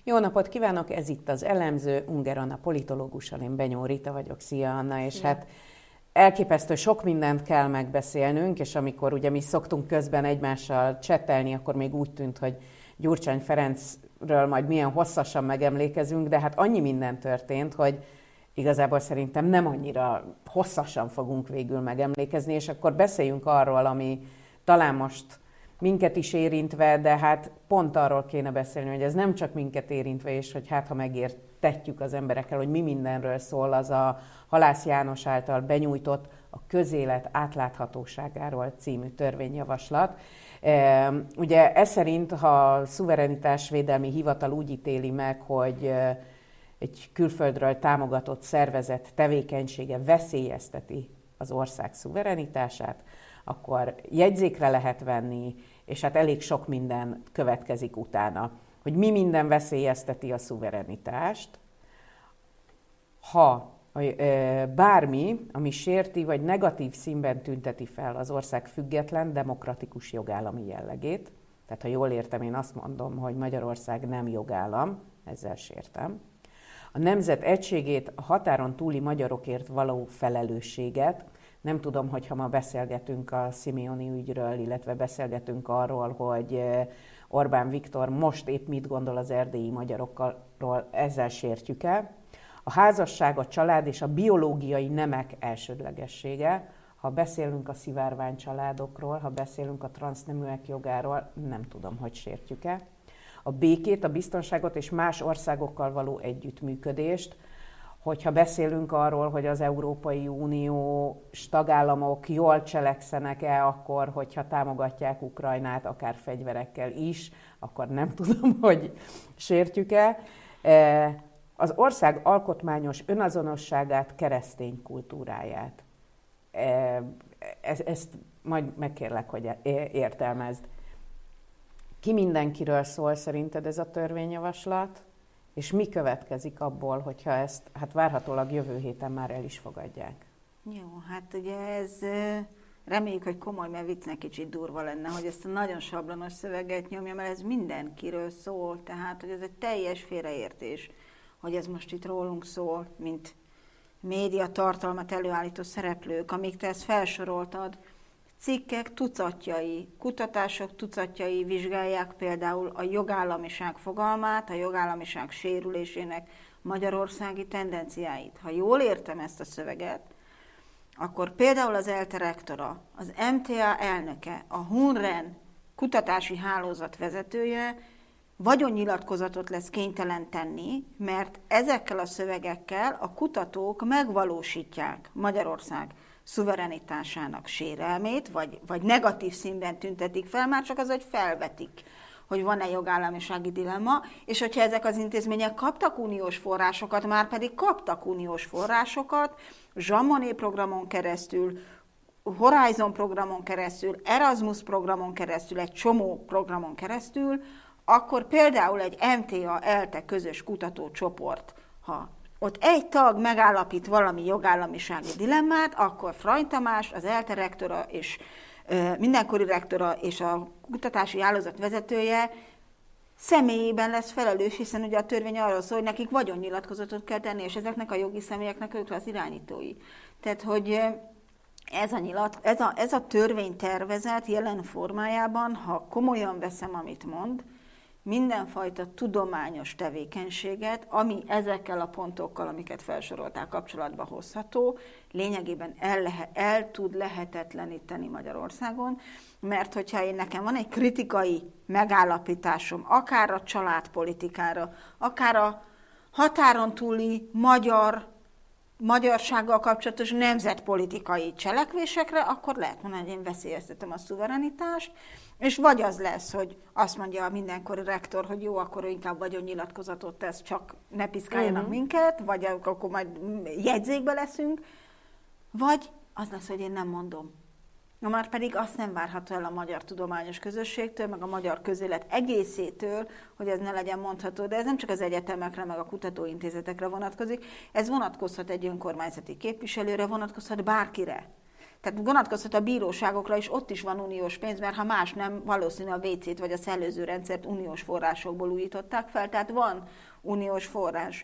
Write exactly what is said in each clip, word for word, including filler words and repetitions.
Jó napot kívánok, ez itt az Elemző, Unger Anna politológussal, én Benyó Rita vagyok. Szia Anna, és Szia. Hát elképesztő sok mindent kell megbeszélnünk, és amikor ugye mi szoktunk közben egymással csetelni, akkor még úgy tűnt, hogy Gyurcsány Ferencről majd milyen hosszasan megemlékezünk, de hát annyi minden történt, hogy igazából szerintem nem annyira hosszasan fogunk végül megemlékezni, és akkor beszéljünk arról, ami talán most minket is érintve, de hát pont arról kéne beszélni, hogy ez nem csak minket érintve, és hogy hát ha megértetjük az emberekkel, hogy mi mindenről szól az a Halász János által benyújtott a közélet átláthatóságáról című törvényjavaslat. E, ugye ez szerint, ha a szuverenitásvédelmi hivatal úgy ítéli meg, hogy egy külföldről támogatott szervezet tevékenysége veszélyezteti az ország szuverenitását, akkor jegyzékre lehet venni, és hát elég sok minden következik utána. Hogy mi minden veszélyezteti a szuverenitást, ha bármi, ami sérti vagy negatív színben tünteti fel az ország független, demokratikus jogállami jellegét. Tehát ha jól értem, én azt mondom, hogy Magyarország nem jogállam, ezzel sértem. A nemzet egységét, a határon túli magyarokért való felelősséget. Nem tudom, hogyha ma beszélgetünk a Simeoni ügyről, illetve beszélgetünk arról, hogy Orbán Viktor most épp mit gondol az erdélyi magyarokról, ezzel sértjük el. A házasság, a család és a biológiai nemek elsődlegessége. Ha beszélünk a szivárvány családokról, ha beszélünk a transzneműek jogáról, nem tudom, hogy sértjük-e. A békét, a biztonságot és más országokkal való együttműködést. Hogyha beszélünk arról, hogy az Európai Uniós tagállamok jól cselekszenek-e akkor, hogyha támogatják Ukrajnát, akár fegyverekkel is, akkor nem tudom, hogy sértjük-e. Az ország alkotmányos önazonosságát, keresztény kultúráját. Ezt majd megkérlek, hogy értelmezd. Ki mindenkiről szól szerinted ez a törvényjavaslat? És mi következik abból, hogyha ezt hát várhatólag jövő héten már el is fogadják? Jó, hát ugye ez reméljük, hogy komoly, mert viccnek kicsit durva lenne, hogy ezt a nagyon sablonos szöveget nyomja, mert ez mindenkiről szól, tehát hogy ez egy teljes félreértés, hogy ez most itt rólunk szól, mint média tartalmat előállító szereplők, amíg te ezt felsoroltad, cikkek tucatjai, kutatások tucatjai vizsgálják például a jogállamiság fogalmát, a jogállamiság sérülésének magyarországi tendenciáit. Ha jól értem ezt a szöveget, akkor például az ELTE rektora, az em té á elnöke, a HUNREN kutatási hálózat vezetője vagyonnyilatkozatot lesz kénytelen tenni, mert ezekkel a szövegekkel a kutatók megvalósítják Magyarország szuverenitásának sérelmét, vagy, vagy negatív színben tüntetik fel, már csak az, hogy felvetik, hogy van-e jogállamisági dilemma, és hogyha ezek az intézmények kaptak uniós forrásokat, már pedig kaptak uniós forrásokat, Zsamoné programon keresztül, Horizon programon keresztül, Erasmus programon keresztül, egy csomó programon keresztül, akkor például egy em té á ELTE közös kutatócsoport, ha ott egy tag megállapít valami jogállamisági dilemmát, akkor Frany Tamás, az ELTE rektora és ö, mindenkori rektora és a kutatási hálózat vezetője személyében lesz felelős, hiszen ugye a törvény arról szól, hogy nekik vagyonnyilatkozatot kell tenni, és ezeknek a jogi személyeknek ők az irányítói. Tehát, hogy ez a, nyilat, ez a, ez a törvénytervezet jelen formájában, ha komolyan veszem, amit mond, mindenfajta tudományos tevékenységet, ami ezekkel a pontokkal, amiket felsoroltál, kapcsolatba hozható, lényegében el, lehet, el tud lehetetleníteni Magyarországon, mert hogyha én nekem van egy kritikai megállapításom, akár a családpolitikára, akár a határon túli magyar, magyarsággal kapcsolatos nemzetpolitikai cselekvésekre, akkor lehet mondani, hogy én veszélyeztetem a szuverenitást, és vagy az lesz, hogy azt mondja a mindenkori rektor, hogy jó, akkor ő inkább vagyonnyilatkozatot tesz, csak ne piszkáljanak uh-huh. minket, vagy akkor majd jegyzékbe leszünk, vagy az lesz, hogy én nem mondom. Na már pedig azt nem várható el a magyar tudományos közösségtől, meg a magyar közélet egészétől, hogy ez ne legyen mondható, de ez nem csak az egyetemekre, meg a kutatóintézetekre vonatkozik, ez vonatkozhat egy önkormányzati képviselőre, vonatkozhat bárkire. Tehát vonatkozhat a bíróságokra is, ott is van uniós pénz, mert ha más nem, valószínű a vé cét vagy a szellőző rendszert uniós forrásokból újították fel, tehát van uniós forrás.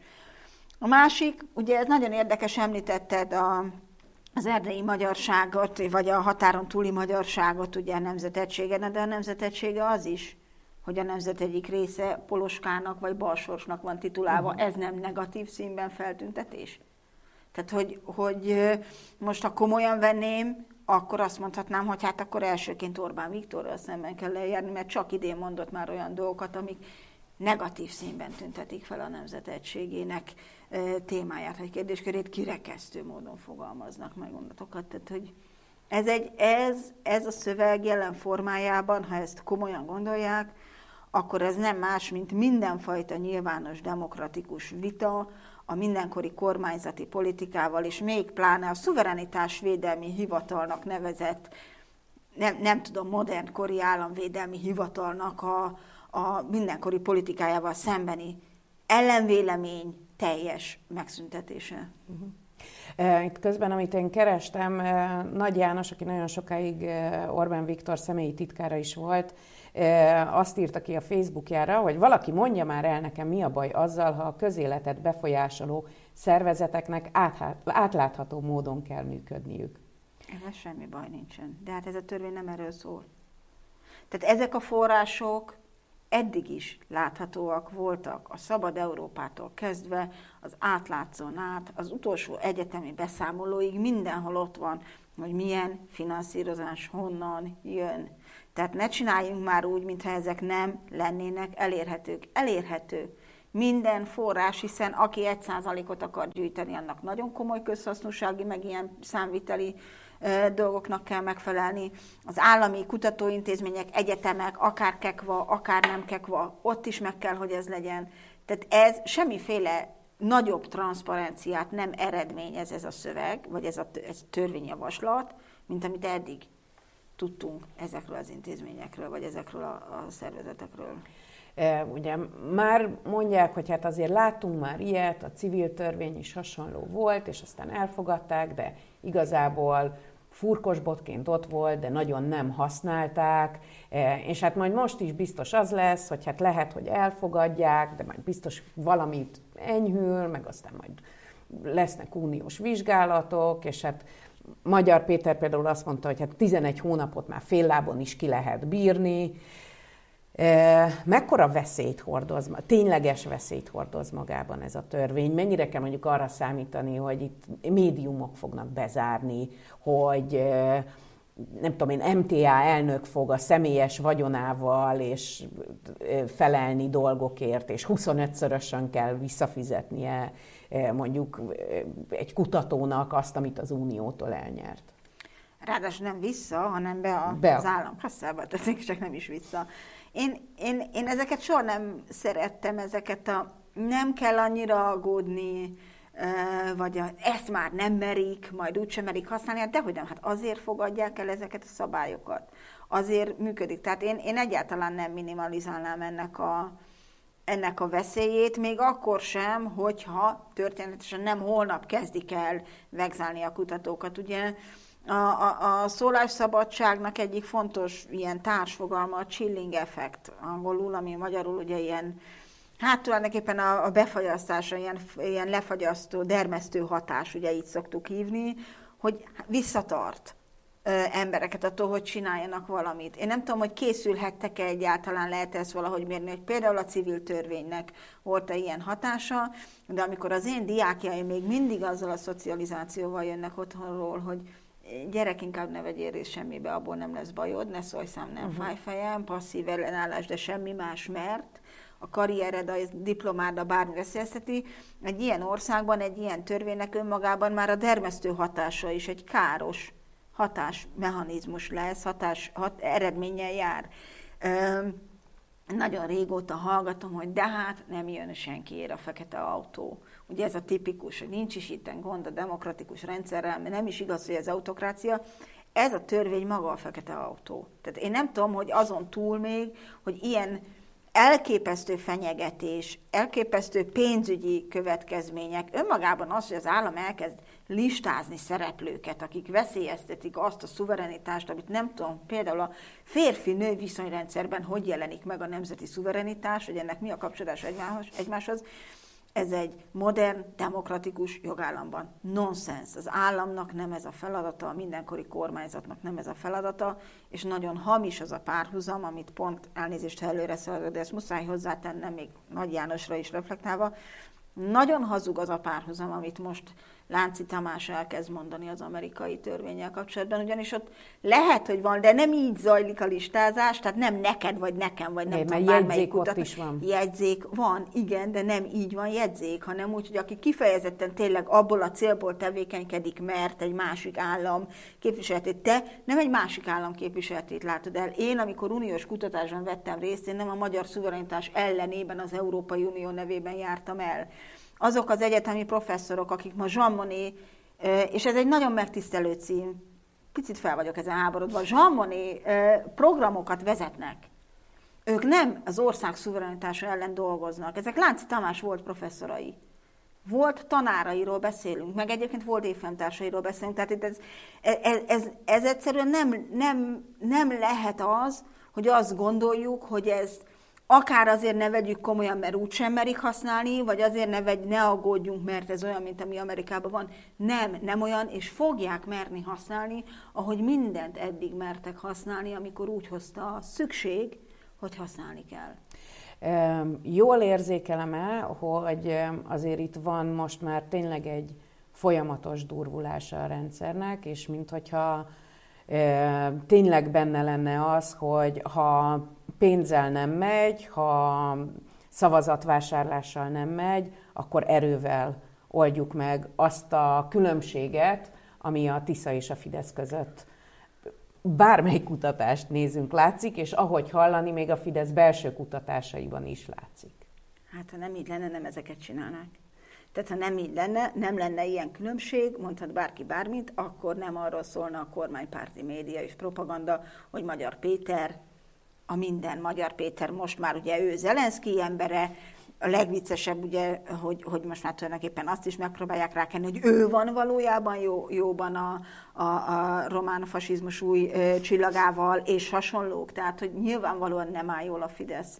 A másik, ugye ez nagyon érdekes, említetted a, az erdélyi magyarságot, vagy a határon túli magyarságot, ugye a nemzetegységen, de a nemzetegysége az is, hogy a nemzet egyik része Poloskának vagy Balsorsnak van titulálva, uh-huh. Ez nem negatív színben feltüntetés? Tehát, hogy, hogy most ha komolyan venném, akkor azt mondhatnám, hogy hát akkor elsőként Orbán Viktorral szemben kell lejárni, mert csak idén mondott már olyan dolgokat, amik negatív színben tüntetik fel a nemzet egységének témáját, vagy kérdéskörét, kirekesztő módon fogalmaznak meg mondatokat. Tehát, hogy ez, egy, ez, ez a szöveg jelen formájában, ha ezt komolyan gondolják, akkor ez nem más, mint mindenfajta nyilvános demokratikus vita, a mindenkori kormányzati politikával, és még pláne a szuverenitásvédelmi hivatalnak nevezett, nem, nem tudom, modernkori államvédelmi hivatalnak a, a mindenkori politikájával szembeni ellenvélemény teljes megszüntetése. Uh-huh. Itt közben, amit én kerestem, Nagy János, aki nagyon sokáig Orbán Viktor személyi titkára is volt, azt írta ki a Facebookjára, hogy valaki mondja már el nekem, mi a baj azzal, ha a közéletet befolyásoló szervezeteknek átlátható módon kell működniük. Ezzel semmi baj nincsen. De hát ez a törvény nem erről szól. Tehát ezek a források eddig is láthatóak voltak, a Szabad Európától kezdve, az átlátszón át, az utolsó egyetemi beszámolóig mindenhol ott van, hogy milyen finanszírozás honnan jön. Tehát ne csináljunk már úgy, mintha ezek nem lennének elérhetők. Elérhető minden forrás, hiszen aki egy százalékot akar gyűjteni, annak nagyon komoly közhasznúsági, meg ilyen számviteli e, dolgoknak kell megfelelni. Az állami kutatóintézmények, egyetemek, akár kekva, akár nem kekva, ott is meg kell, hogy ez legyen. Tehát ez semmiféle nagyobb transzparenciát nem eredményez ez a szöveg, vagy ez a, ez a törvényjavaslat, mint amit eddig tudtunk ezekről az intézményekről, vagy ezekről a, a szervezetekről. E, ugye már mondják, hogy hát azért láttunk már ilyet, a civil törvény is hasonló volt, és aztán elfogadták, de igazából furkosbotként ott volt, de nagyon nem használták, e, és hát majd most is biztos az lesz, hogy hát lehet, hogy elfogadják, de majd biztos valamit enyhül, meg aztán majd lesznek uniós vizsgálatok, és hát Magyar Péter például azt mondta, hogy hát tizenegy hónapot már fél lábon is ki lehet bírni. Mekkora veszélyt hordoz, tényleges veszélyt hordoz magában ez a törvény? Mennyire kell mondjuk arra számítani, hogy itt médiumok fognak bezárni, hogy nem tudom én, em té á elnök fog a személyes vagyonával és felelni dolgokért, és huszonötszörösen kell visszafizetnie mondjuk egy kutatónak azt, amit az Uniótól elnyert. Ráadásul nem vissza, hanem be, a, be. az államkasszába, tehát csak nem is vissza. Én, én, én ezeket soha nem szerettem, ezeket a nem kell annyira aggódni, vagy a, ezt már nem merik, majd úgysem merik használni, de hogy nem, hát azért fogadják el ezeket a szabályokat. Azért működik. Tehát én, én egyáltalán nem minimalizálnám ennek a, ennek a veszélyét, még akkor sem, hogyha történetesen nem holnap kezdik el vegzálni a kutatókat. Ugye a, a, a szólásszabadságnak egyik fontos ilyen társfogalma a chilling effect angolul, ami magyarul ugye ilyen, hát tulajdonképpen a, a befagyasztása, ilyen, ilyen lefagyasztó, dermesztő hatás, ugye így szoktuk hívni, hogy visszatart ö, embereket attól, hogy csináljanak valamit. Én nem tudom, hogy készülhettek-e egyáltalán, lehet ezt valahogy mérni, hogy például a civil törvénynek volt-e ilyen hatása, de amikor az én diákjaim még mindig azzal a szocializációval jönnek otthonról, hogy gyerek, inkább ne vegyél részt semmibe, abból nem lesz bajod, ne szólj szám, nem uh-huh. fáj fejem, passzív ellenállás, de semmi más, mert a karriered, a diplomád, a bármi veszélyezteti. Egy ilyen országban, egy ilyen törvénynek önmagában már a dermesztő hatása is egy káros hatásmechanizmus lesz, hatás, hat, eredménnyel jár. Ö, nagyon régóta hallgatom, hogy de hát nem jön senkiért a fekete autó. Ugye ez a tipikus, hogy nincs is itten gond a demokratikus rendszerrel, mert nem is igaz, hogy ez autokrácia. Ez a törvény maga a fekete autó. Tehát én nem tudom, hogy azon túl még, hogy ilyen elképesztő fenyegetés, elképesztő pénzügyi következmények, önmagában az, hogy az állam elkezd listázni szereplőket, akik veszélyeztetik azt a szuverenitást, amit nem tudom, például a férfi-nő viszonyrendszerben hogy jelenik meg a nemzeti szuverenitás, hogy ennek mi a kapcsolódás egymáshoz, ez egy modern, demokratikus jogállamban. Nonsens. Az államnak nem ez a feladata, a mindenkori kormányzatnak nem ez a feladata, és nagyon hamis az a párhuzam, amit pont elnézést előre szaladok, de ezt muszáj hozzátennem, még Nagy Jánosra is reflektálva. Nagyon hazug az a párhuzam, amit most Lánci Tamás elkezd mondani az amerikai törvénnyel kapcsolatban, ugyanis ott lehet, hogy van, de nem így zajlik a listázás, tehát nem neked, vagy nekem, vagy nem é, tudom, bármelyik utat is van. Jegyzék van, igen, de nem így van jegyzék, hanem úgy, hogy aki kifejezetten tényleg abból a célból tevékenykedik, mert egy másik állam képviseletét, te nem egy másik állam képviseletét látod el. Én, amikor uniós kutatásban vettem részt, én nem a magyar szuverenitás ellenében az Európai Unió nevében jártam el. Azok az egyetemi professzorok, akik ma Jean Monnet, és ez egy nagyon megtisztelő cím, picit fel vagyok ezen háborodva, Jean Monnet programokat vezetnek. Ők nem az ország szuverenitása ellen dolgoznak. Ezek Lánci Tamás volt professzorai. Volt tanárairól beszélünk, meg egyébként volt évfolyamtársairól beszélünk. Tehát itt ez, ez, ez, ez egyszerűen nem, nem, nem lehet az, hogy azt gondoljuk, hogy ez akár azért ne vegyük komolyan, mert úgysem merik használni, vagy azért ne, vegy, ne aggódjunk, mert ez olyan, mint ami Amerikában van. Nem, nem olyan, és fogják merni használni, ahogy mindent eddig mertek használni, amikor úgy hozta a szükség, hogy használni kell. Jól érzékelem-e, hogy azért itt van most már tényleg egy folyamatos durvulása a rendszernek, és minthogyha tényleg benne lenne az, hogy ha pénzzel nem megy, ha szavazatvásárlással nem megy, akkor erővel oldjuk meg azt a különbséget, ami a Tisza és a Fidesz között bármely kutatást nézünk, látszik, és ahogy hallani, még a Fidesz belső kutatásaiban is látszik. Hát ha nem így lenne, nem ezeket csinálnák. Tehát ha nem így lenne, nem lenne ilyen különbség, mondhat bárki bármit, akkor nem arról szólna a kormánypárti média és propaganda, hogy Magyar Péter, a minden Magyar Péter, most már ugye ő Zelenszky embere, a legviccesebb ugye, hogy, hogy most már tulajdonképpen azt is megpróbálják rákenni, hogy ő van valójában jó, jóban a, a, a román fasizmus új ö, csillagával, és hasonlók, tehát hogy nyilvánvalóan nem áll jól a Fidesz.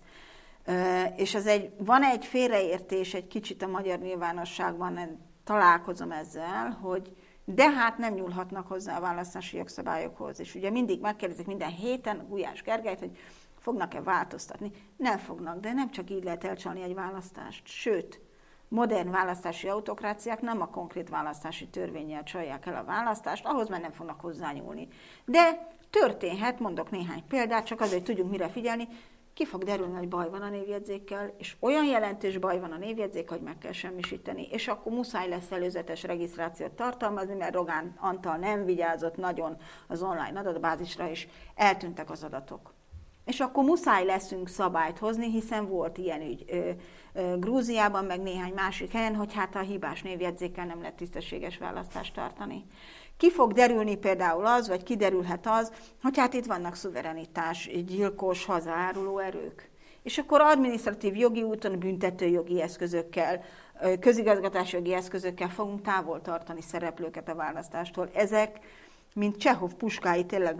Ö, és ez egy, van egy félreértés egy kicsit a magyar nyilvánosságban, találkozom ezzel, hogy de hát nem nyúlhatnak hozzá a választási jogszabályokhoz. És ugye mindig megkérdezik minden héten Gulyás Gergelyt, hogy fognak-e változtatni. Nem fognak, de nem csak így lehet elcsalni egy választást. Sőt, modern választási autokráciák nem a konkrét választási törvénnyel csalják el a választást, ahhoz már nem fognak hozzányúlni. De történhet, mondok néhány példát, csak azért, hogy tudjunk mire figyelni, ki fog derülni, hogy baj van a névjegyzékkel, és olyan jelentős baj van a névjegyzék, hogy meg kell semmisíteni. És akkor muszáj lesz előzetes regisztrációt tartalmazni, mert Rogán Antal nem vigyázott nagyon az online adatbázisra, és eltűntek az adatok. És akkor muszáj leszünk szabályt hozni, hiszen volt ilyen ügy ö, ö, Grúziában, meg néhány másik helyen, hogy hát a hibás névjegyzékkel nem lehet tisztességes választást tartani. Ki fog derülni például az, vagy kiderülhet az, hogy hát itt vannak szuverenitás, gyilkos, hazaáruló erők. És akkor adminisztratív jogi úton, büntetőjogi eszközökkel, közigazgatási jogi eszközökkel fogunk távol tartani szereplőket a választástól. Ezek, mint Csehov puskái, tényleg,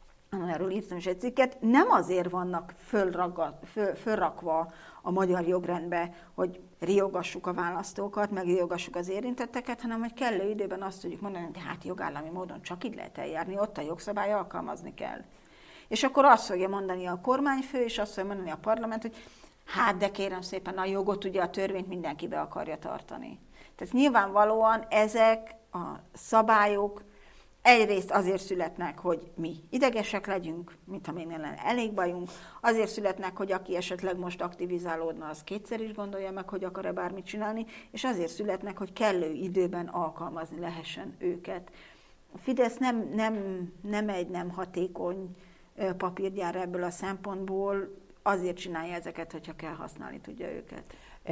erről írtam is egy cikket, nem azért vannak fölraga, föl, fölrakva a magyar jogrendbe, hogy riogassuk a választókat, meg riogassuk az érintetteket, hanem hogy kellő időben azt tudjuk mondani, hogy hát jogállami módon csak így lehet eljárni, ott a jogszabály alkalmazni kell. És akkor azt fogja mondani a kormányfő, és azt fogja mondani a parlament, hogy hát de kérem szépen, a jogot, ugye a törvényt mindenki be akarja tartani. Tehát nyilvánvalóan ezek a szabályok egyrészt azért születnek, hogy mi idegesek legyünk, mint ha még nem lenne elég bajunk, azért születnek, hogy aki esetleg most aktivizálódna, az kétszer is gondolja meg, hogy akar-e bármit csinálni, és azért születnek, hogy kellő időben alkalmazni lehessen őket. A Fidesz nem, nem, nem egy nem hatékony papírgyár ebből a szempontból, azért csinálja ezeket, hogyha kell használni tudja őket.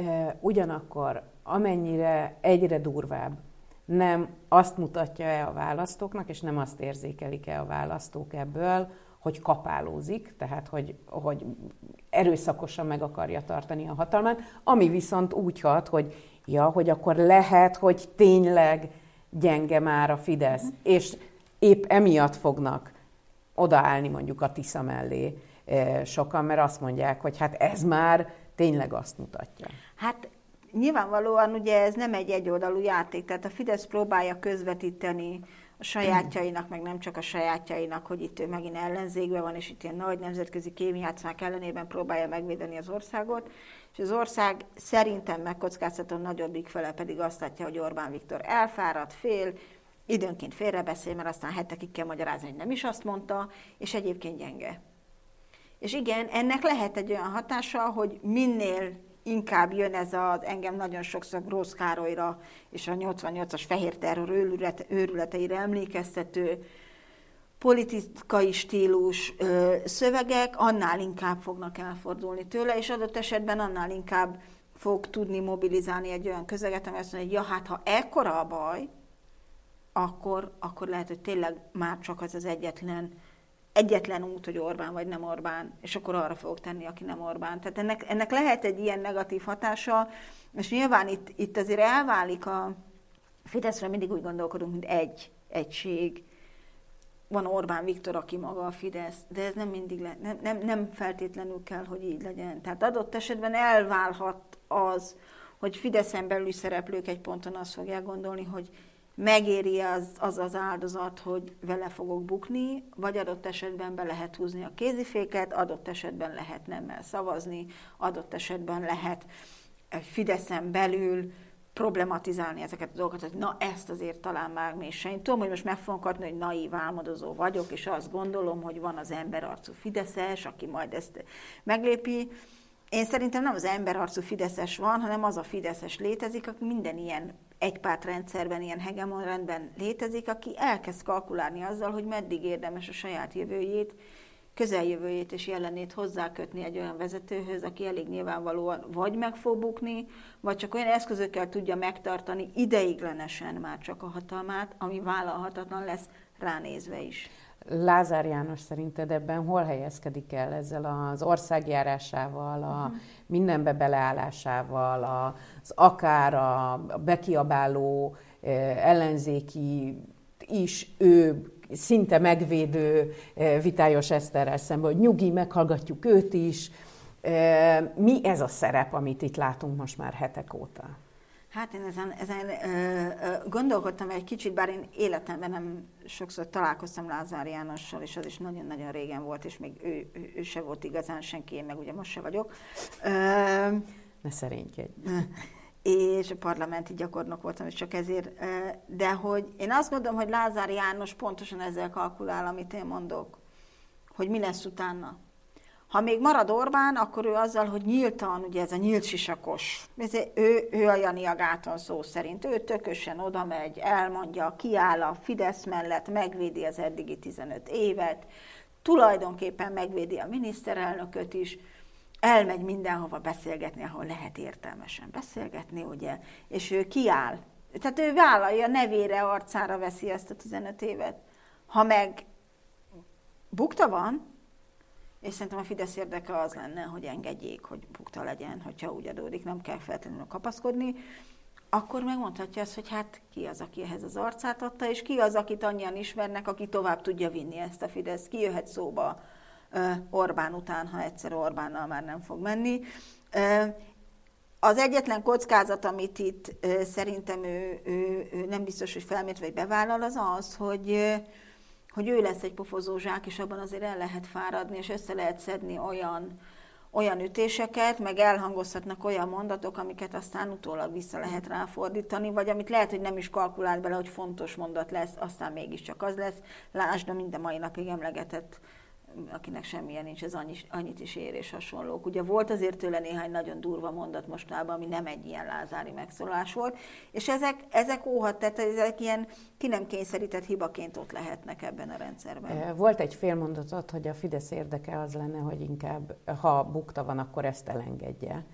Ugyanakkor, amennyire egyre durvább, nem azt mutatja-e a választóknak, és nem azt érzékelik-e a választók ebből, hogy kapálózik, tehát hogy, hogy erőszakosan meg akarja tartani a hatalmát, ami viszont úgy hat, hogy ja, hogy akkor lehet, hogy tényleg gyenge már a Fidesz, uh-huh. és épp emiatt fognak odaállni mondjuk a Tisza mellé sokan, mert azt mondják, hogy hát ez már tényleg azt mutatja. Hát nyilvánvalóan ugye ez nem egy egyoldalú játék, tehát a Fidesz próbálja közvetíteni a sajátjainak, meg nem csak a sajátjainak, hogy itt ő megint ellenzékben van, és itt ilyen nagy nemzetközi kémjátszmák ellenében próbálja megvédeni az országot, és az ország szerintem megkockáztatott nagyobbik fele pedig azt látja, hogy Orbán Viktor elfáradt, fél, időnként félrebeszél, mert aztán hetekig kell magyarázni, hogy nem is azt mondta, és egyébként gyenge. És igen, ennek lehet egy olyan hatása, hogy minél inkább jön ez az engem nagyon sokszor Grósz Károlyra és a nyolcvannyolcas fehér terror őrület, őrületeire emlékeztető politikai stílus ö, szövegek, annál inkább fognak elfordulni tőle, és adott esetben annál inkább fog tudni mobilizálni egy olyan közeget, ami azt mondja, hogy ja, hát ha ekkora a baj, akkor, akkor lehet, hogy tényleg már csak az az egyetlen egyetlen út, hogy Orbán vagy nem Orbán, és akkor arra fogok tenni, aki nem Orbán. Tehát ennek, ennek lehet egy ilyen negatív hatása, és nyilván itt, itt azért elválik a Fideszről, mindig úgy gondolkodunk, mint egy egység. Van Orbán Viktor, aki maga a Fidesz, de ez nem mindig le, nem, nem, nem feltétlenül kell, hogy így legyen. Tehát adott esetben elválhat az, hogy Fideszen belüli szereplők egy ponton azt fogják gondolni, hogy megéri az, az az áldozat, hogy vele fogok bukni, vagy adott esetben be lehet húzni a kéziféket, adott esetben lehet nemmel szavazni, adott esetben lehet Fideszen belül problematizálni ezeket a dolgokat, hogy na ezt azért talán már még sem. Én tudom, hogy most meg fogom kapni, hogy naív álmodozó vagyok, és azt gondolom, hogy van az emberarcú fideszes, aki majd ezt meglépi. Én szerintem nem az emberarcú fideszes van, hanem az a fideszes létezik, aki minden ilyen egypártrendszerben, ilyen hegemonrendben létezik, aki elkezd kalkulálni azzal, hogy meddig érdemes a saját jövőjét, közeljövőjét és jelenét hozzákötni egy olyan vezetőhöz, aki elég nyilvánvalóan vagy meg fog bukni, vagy csak olyan eszközökkel tudja megtartani ideiglenesen már csak a hatalmát, ami vállalhatatlan lesz ránézve is. Lázár János szerinted ebben hol helyezkedik el ezzel az országjárásával, a uh-huh. mindenbe beleállásával, az akár a bekiabáló ellenzéki is ő szinte megvédő Vitályos Eszterrel szemben, hogy nyugi, meghallgatjuk őt is. Mi ez a szerep, amit itt látunk most már hetek óta? Hát én ezen, ezen ö, ö, gondolkodtam egy kicsit, bár én életemben nem sokszor találkoztam Lázár Jánossal, és az is nagyon-nagyon régen volt, és még ő, ő, ő se volt igazán senki, én meg ugye most se vagyok. Ö, ne szerénykedj. És a parlamenti gyakornok voltam, és csak ezért. De hogy én azt gondolom, hogy Lázár János pontosan ezzel kalkulál, amit én mondok, hogy mi lesz utána. Ha még marad Orbán, akkor ő azzal, hogy nyíltan, ugye ez a nyílt sisakos, ez, ő, ő a Jani a gáton szó szerint, ő tökösen oda megy, elmondja, kiáll a Fidesz mellett, megvédi az eddigi tizenöt évet, tulajdonképpen megvédi a miniszterelnököt is, elmegy mindenhova beszélgetni, ahol lehet értelmesen beszélgetni, ugye, és ő kiáll. Tehát ő vállalja, nevére, arcára veszi ezt a tizenöt évet. Ha meg bukta van, és szerintem a Fidesz érdeke az lenne, hogy engedjék, hogy bukta legyen, hogyha úgy adódik, nem kell feltétlenül kapaszkodni, akkor megmondhatja azt, hogy hát ki az, aki ehhez az arcát adta, és ki az, akit annyian ismernek, aki tovább tudja vinni ezt a Fidesz. Ki jöhet szóba Orbán után, ha egyszer Orbánnal már nem fog menni. Az egyetlen kockázat, amit itt szerintem ő, ő, ő nem biztos, hogy felmért vagy bevállal, az az, hogy hogy ő lesz egy pofozózsák, és abban azért el lehet fáradni, és össze lehet szedni olyan, olyan ütéseket, meg elhangozhatnak olyan mondatok, amiket aztán utólag vissza lehet ráfordítani, vagy amit lehet, hogy nem is kalkulált bele, hogy fontos mondat lesz, aztán mégiscsak az lesz. Lásd, minden mai napig emlegetett, akinek semmilyen nincs, ez annyi, annyit is ér és hasonlók. Ugye volt azért tőle néhány nagyon durva mondat mostában, ami nem egy ilyen lázári megszólás volt, és ezek, ezek óhat, tehát ezek ilyen ki nem kényszerített hibaként ott lehetnek ebben a rendszerben. Volt egy félmondatot, hogy a Fidesz érdeke az lenne, hogy inkább, ha bukta van, akkor ezt elengedje.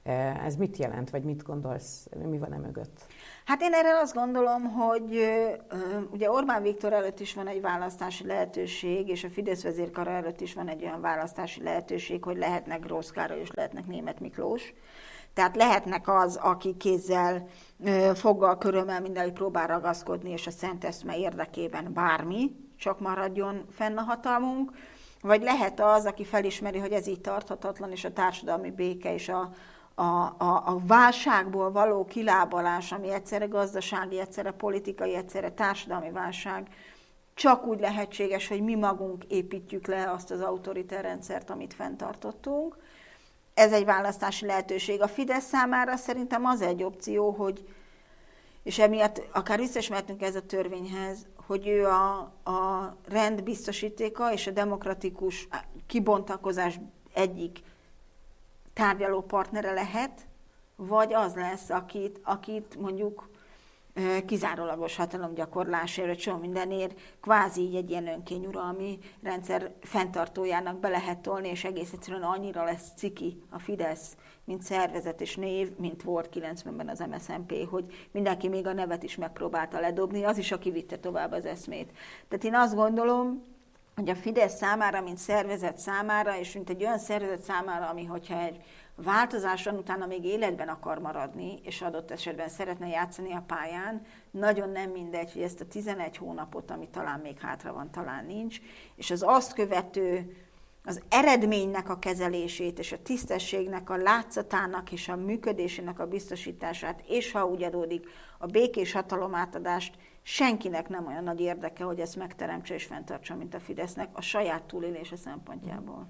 Ez mit jelent, vagy mit gondolsz, mi van e mögött? Hát én erre azt gondolom, hogy ugye Orbán Viktor előtt is van egy választási lehetőség, és a Fidesz vezérkara előtt is van egy olyan választási lehetőség, hogy lehetnek Grósz Károly és lehetnek Németh Miklós. Tehát lehetnek az, aki kézzel, foggal, körömmel mindenhogy próbál ragaszkodni, és a szent eszme érdekében bármi, csak maradjon fenn a hatalmunk, vagy lehet az, aki felismeri, hogy ez így tarthatatlan, és a társadalmi béke és a, a, a, a válságból való kilábalás, ami egyszerre gazdasági, egyszerre politikai, egyszerre társadalmi válság, csak úgy lehetséges, hogy mi magunk építjük le azt az autoriter rendszert, amit fenntartottunk. Ez egy választási lehetőség. A Fidesz számára szerintem az egy opció, hogy, és emiatt akár vissza is mehetünk ez a törvényhez, hogy ő a, a rend biztosítéka és a demokratikus kibontakozás egyik tárgyaló partnere lehet, vagy az lesz, akit, akit mondjuk kizárólagos hatalomgyakorlásért, vagy csomó mindenért kvázi így egy ilyen önkényuralmi rendszer fenntartójának be lehet tolni, és egész egyszerűen annyira lesz ciki a Fidesz, mint szervezet és név, mint volt kilencvenben az em es zé en pé, hogy mindenki még a nevet is megpróbálta ledobni, az is, aki vitte tovább az eszmét. Tehát én azt gondolom, hogy a Fidesz számára, mint szervezet számára, és mint egy olyan szervezet számára, ami, hogyha egy változáson utána még életben akar maradni, és adott esetben szeretne játszani a pályán, nagyon nem mindegy, hogy ezt a tizenegy hónapot, ami talán még hátra van, talán nincs, és az azt követő, az eredménynek a kezelését, és a tisztességnek a látszatának, és a működésének a biztosítását, és ha úgy adódik, a békés hatalomátadást senkinek nem olyan nagy érdeke, hogy ezt megteremtse és fenntartsa, mint a Fidesznek, a saját túlélése szempontjából.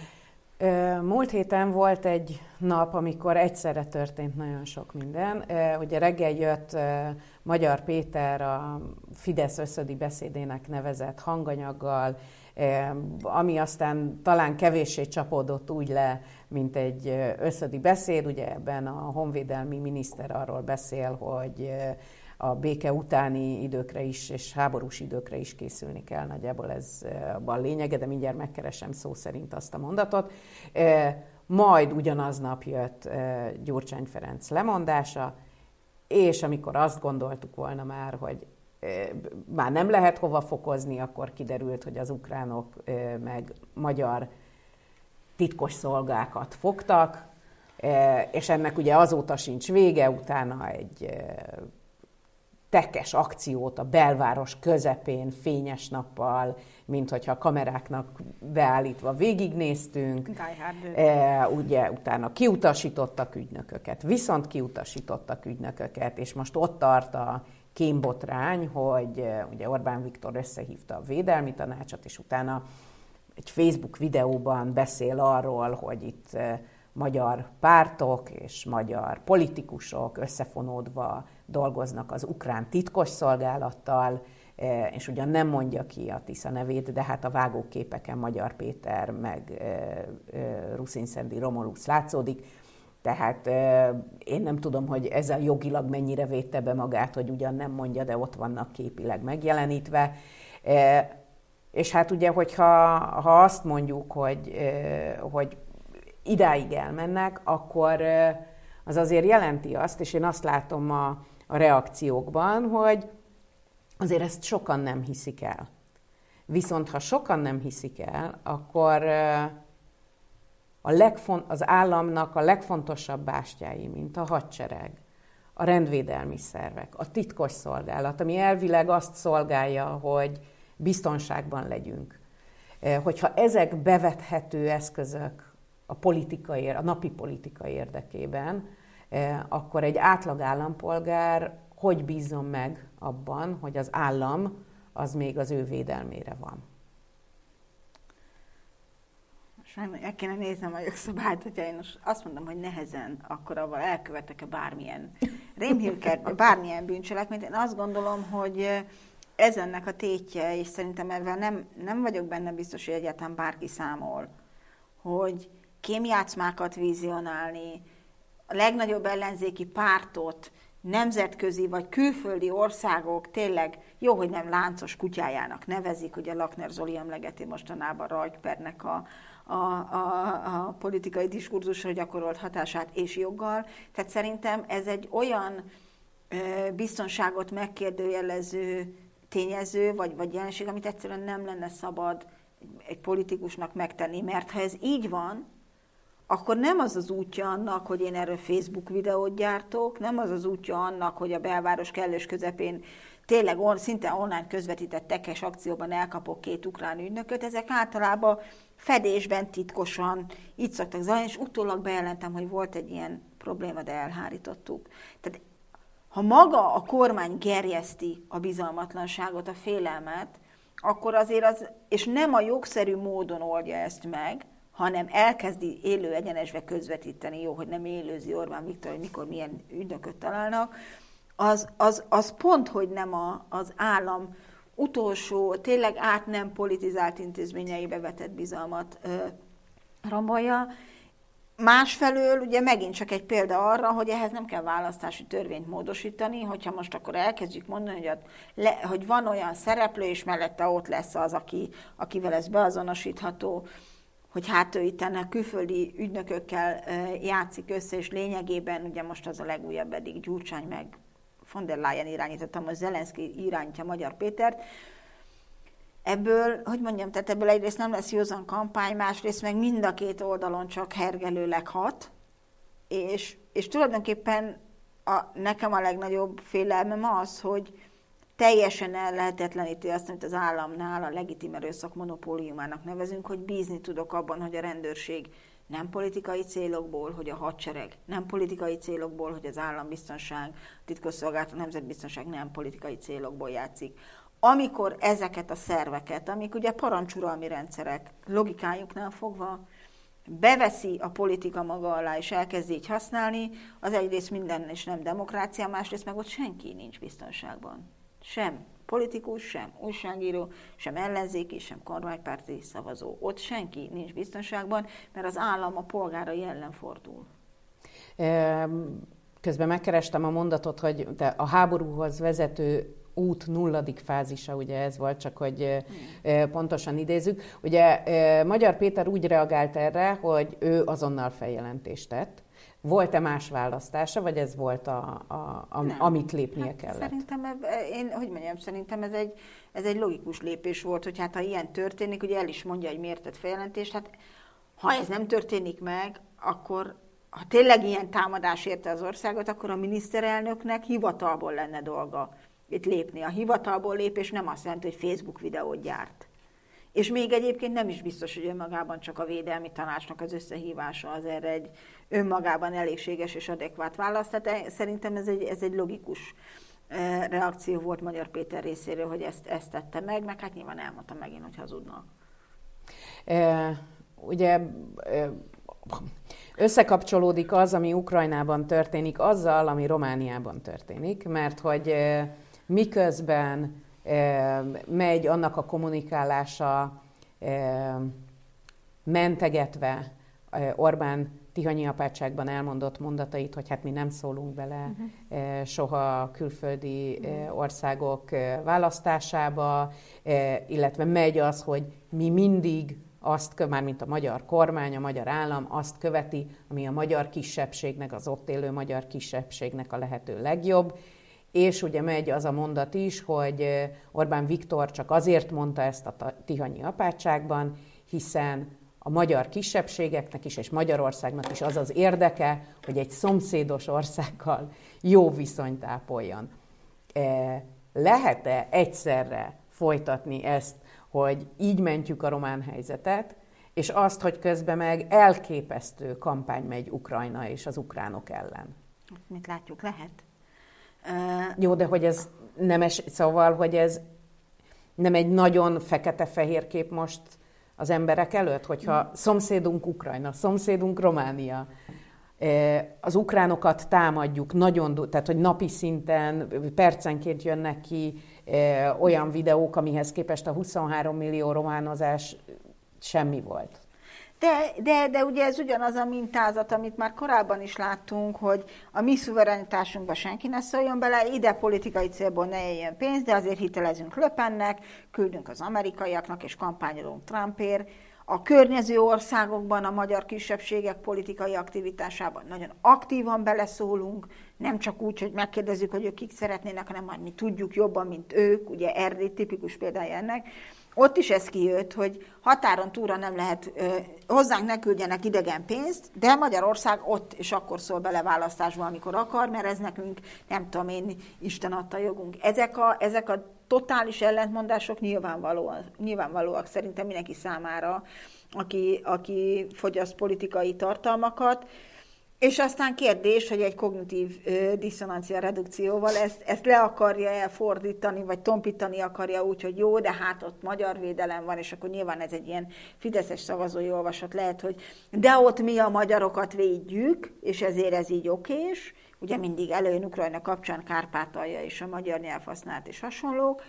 Múlt héten volt egy nap, amikor egyszerre történt nagyon sok minden. Ugye reggel jött Magyar Péter a Fidesz összödi beszédének nevezett hanganyaggal, ami aztán talán kevéssé csapódott úgy le, mint egy összödi beszéd. Ugye ebben a honvédelmi miniszter arról beszél, hogy a béke utáni időkre is, és háborús időkre is készülni kell. Nagyjából ez a lényege, de mindjárt megkeresem szó szerint azt a mondatot. Majd ugyanaznap jött Gyurcsány Ferenc lemondása, és amikor azt gondoltuk volna már, hogy már nem lehet hova fokozni, akkor kiderült, hogy az ukránok meg magyar titkos szolgákat fogtak, és ennek ugye azóta sincs vége, utána egy tekkes akciót a belváros közepén, fényes nappal, mint hogyha a kameráknak beállítva végignéztünk. E, ugye utána kiutasítottak ügynököket, viszont kiutasítottak ügynököket, és most ott tart a kémbotrány, hogy ugye Orbán Viktor összehívta a védelmi tanácsot, és utána egy Facebook videóban beszél arról, hogy itt magyar pártok és magyar politikusok összefonódva dolgoznak az ukrán titkosszolgálattal, és ugyan nem mondja ki a Tisza nevét, de hát a vágóképeken Magyar Péter meg Ruszin-Szendi Romulusz látszódik. Tehát én nem tudom, hogy ezzel jogilag mennyire védte be magát, hogy ugyan nem mondja, de ott vannak képileg megjelenítve. És hát ugye, hogyha ha azt mondjuk, hogy, hogy idáig elmennek, akkor az azért jelenti azt, és én azt látom a, a reakciókban, hogy azért ezt sokan nem hiszik el. Viszont ha sokan nem hiszik el, akkor a legfont, az államnak a legfontosabb bástyái, mint a hadsereg, a rendvédelmi szervek, a titkosszolgálat, ami elvileg azt szolgálja, hogy biztonságban legyünk. Hogyha ezek bevethető eszközök a, politikai, a napi politika érdekében, akkor egy átlag állampolgár hogy bízzon meg abban, hogy az állam az még az ő védelmére van. Sajnos el kéne néznem a jogszabályt, hogyha én azt mondom, hogy nehezen, akkor avval elkövetek-e bármilyen rémhírkert, bármilyen bűncselekményt. Én azt gondolom, hogy ez ennek a tétje, és szerintem ebben nem, nem vagyok benne biztos, hogy egyáltalán bárki számol, hogy kémjátszmákat vizionálni, a legnagyobb ellenzéki pártot nemzetközi vagy külföldi országok tényleg, jó, hogy nem láncos kutyájának nevezik, ugye Lakner Zoli emlegeti mostanában Rajpernek a, a, a, a politikai diskurzusra gyakorolt hatását, és joggal. Tehát szerintem ez egy olyan biztonságot megkérdőjelező tényező, vagy, vagy jelenség, amit egyszerűen nem lenne szabad egy politikusnak megtenni, mert ha ez így van, akkor nem az az útja annak, hogy én erről Facebook videót gyártok, nem az az útja annak, hogy a belváros kellős közepén tényleg on, szinte online közvetített tekes akcióban elkapok két ukrán ügynököt, ezek általában fedésben, titkosan, így szoktak zajlani, és utólag bejelentem, hogy volt egy ilyen probléma, de elhárítottuk. Tehát ha maga a kormány gerjeszti a bizalmatlanságot, a félelmet, akkor azért az, és nem a jogszerű módon oldja ezt meg, hanem elkezdi élő egyenesbe közvetíteni, jó, hogy nem élőzi Orbán Viktor, hogy mikor milyen ügynököt találnak, az, az, az pont, hogy nem a, az állam utolsó, tényleg át nem politizált intézményeibe vetett bizalmat ö, rombolja. Másfelől ugye megint csak egy példa arra, hogy ehhez nem kell választási törvényt módosítani, hogyha most akkor elkezdjük mondani, hogy, a, le, hogy van olyan szereplő, és mellette ott lesz az, aki, akivel ez beazonosítható, hogy hát ő itt ennek külföldi ügynökökkel játszik össze, és lényegében ugye most az a legújabb eddig Gyurcsány meg von der Leyen irányítottam, hogy Zelenszky irányítja Magyar Pétert. Ebből, hogy mondjam, tehát ebből egyrészt nem lesz józan kampány, másrészt meg mind a két oldalon csak hergelőleg hat, és, és tulajdonképpen a, nekem a legnagyobb félelmem az, hogy teljesen ellehetetleníti azt, amit az államnál a legitim erőszak monopóliumának nevezünk, hogy bízni tudok abban, hogy a rendőrség nem politikai célokból, hogy a hadsereg nem politikai célokból, hogy az állambiztonság, a titkosszolgálat, a nemzetbiztonság nem politikai célokból játszik. Amikor ezeket a szerveket, amik ugye parancsuralmi rendszerek logikájuknál fogva beveszi a politika maga alá, és elkezdi így használni, az egyrészt minden és nem demokrácia, másrészt meg ott senki nincs biztonságban. Sem politikus, sem újságíró, sem ellenzéki, sem kormánypárti szavazó. Ott senki nincs biztonságban, mert az állam a polgárai ellen fordul. Közben megkerestem a mondatot, hogy a háborúhoz vezető út nulladik fázisa, ugye ez volt, csak hogy hmm. pontosan idézzük. Ugye Magyar Péter úgy reagált erre, hogy ő azonnal feljelentést tett. Volt-e más választása, vagy ez volt, a, a, a, amit lépnie hát kellett? Szerintem, én, hogy mondjam, szerintem ez egy, ez egy logikus lépés volt, hogy hát ha ilyen történik, ugye el is mondja, hogy miért tett feljelentést, hát ha ez nem történik meg, akkor ha tényleg ilyen támadás érte az országot, akkor a miniszterelnöknek hivatalból lenne dolga itt lépni. A hivatalból lépés nem azt jelenti, hogy Facebook videót gyárt. És még egyébként nem is biztos, hogy önmagában csak a védelmi tanácsnak az összehívása az erre egy önmagában elégséges és adekvát válasz. Tehát szerintem ez egy, ez egy logikus reakció volt Magyar Péter részéről, hogy ezt, ezt tette meg, meg hát nyilván elmondta megint, hogy hazudnak. E, ugye összekapcsolódik az, ami Ukrajnában történik, azzal, ami Romániában történik, mert hogy miközben megy annak a kommunikálása mentegetve Orbán Tihanyi apátságban elmondott mondatait, hogy hát mi nem szólunk bele uh-huh. soha külföldi országok választásába, illetve megy az, hogy mi mindig azt, már mint a magyar kormány, a magyar állam azt követi, ami a magyar kisebbségnek, az ott élő magyar kisebbségnek a lehető legjobb. És ugye megy az a mondat is, hogy Orbán Viktor csak azért mondta ezt a tihanyi apátságban, hiszen a magyar kisebbségeknek is, és Magyarországnak is az az érdeke, hogy egy szomszédos országgal jó viszonyt ápoljon. Lehet-e egyszerre folytatni ezt, hogy így mentjük a román helyzetet, és azt, hogy közben meg elképesztő kampány megy Ukrajna és az ukránok ellen? Mit látjuk, lehet. Uh, Jó, de hogy ez nem es, szóval, hogy ez nem egy nagyon fekete-fehér kép most az emberek előtt, hogyha szomszédunk Ukrajna, szomszédunk Románia, az ukránokat támadjuk, nagyon, tehát hogy napi szinten, percenként jönnek ki olyan videók, amihez képest a huszonhárom millió románozás semmi volt. De, de, de ugye ez ugyanaz a mintázat, amit már korábban is láttunk, hogy a mi szuverenitásunkba senki ne szóljon bele, ide politikai célból ne éljen pénz, de azért hitelezünk Le Pennek, küldünk az amerikaiaknak és kampányolunk Trumpért. A környező országokban a magyar kisebbségek politikai aktivitásában nagyon aktívan beleszólunk, nem csak úgy, hogy megkérdezzük, hogy ők kik szeretnének, hanem majd mi tudjuk jobban, mint ők, ugye Erdély tipikus példája ennek. Ott is ez kijött, hogy határon túlra nem lehet, hozzánk ne küldjenek idegen pénzt, de Magyarország ott és akkor szól bele választásba, amikor akar, mert ez nekünk, nem tudom én, Isten adta jogunk. Ezek a, ezek a totális ellentmondások nyilvánvalóak, nyilvánvalóak szerintem mindenki számára, aki, aki fogyaszt politikai tartalmakat. És aztán kérdés, hogy egy kognitív diszonancia redukcióval ezt, ezt le akarja elfordítani, vagy tompítani akarja úgy, hogy jó, de hát ott magyar védelem van, és akkor nyilván ez egy ilyen fideszes szavazói olvasat lehet, hogy de ott mi a magyarokat védjük, és ezért ez így okés. Ugye mindig előjön Ukrajna kapcsán Kárpátalja és a magyar nyelvhasználat és hasonlók.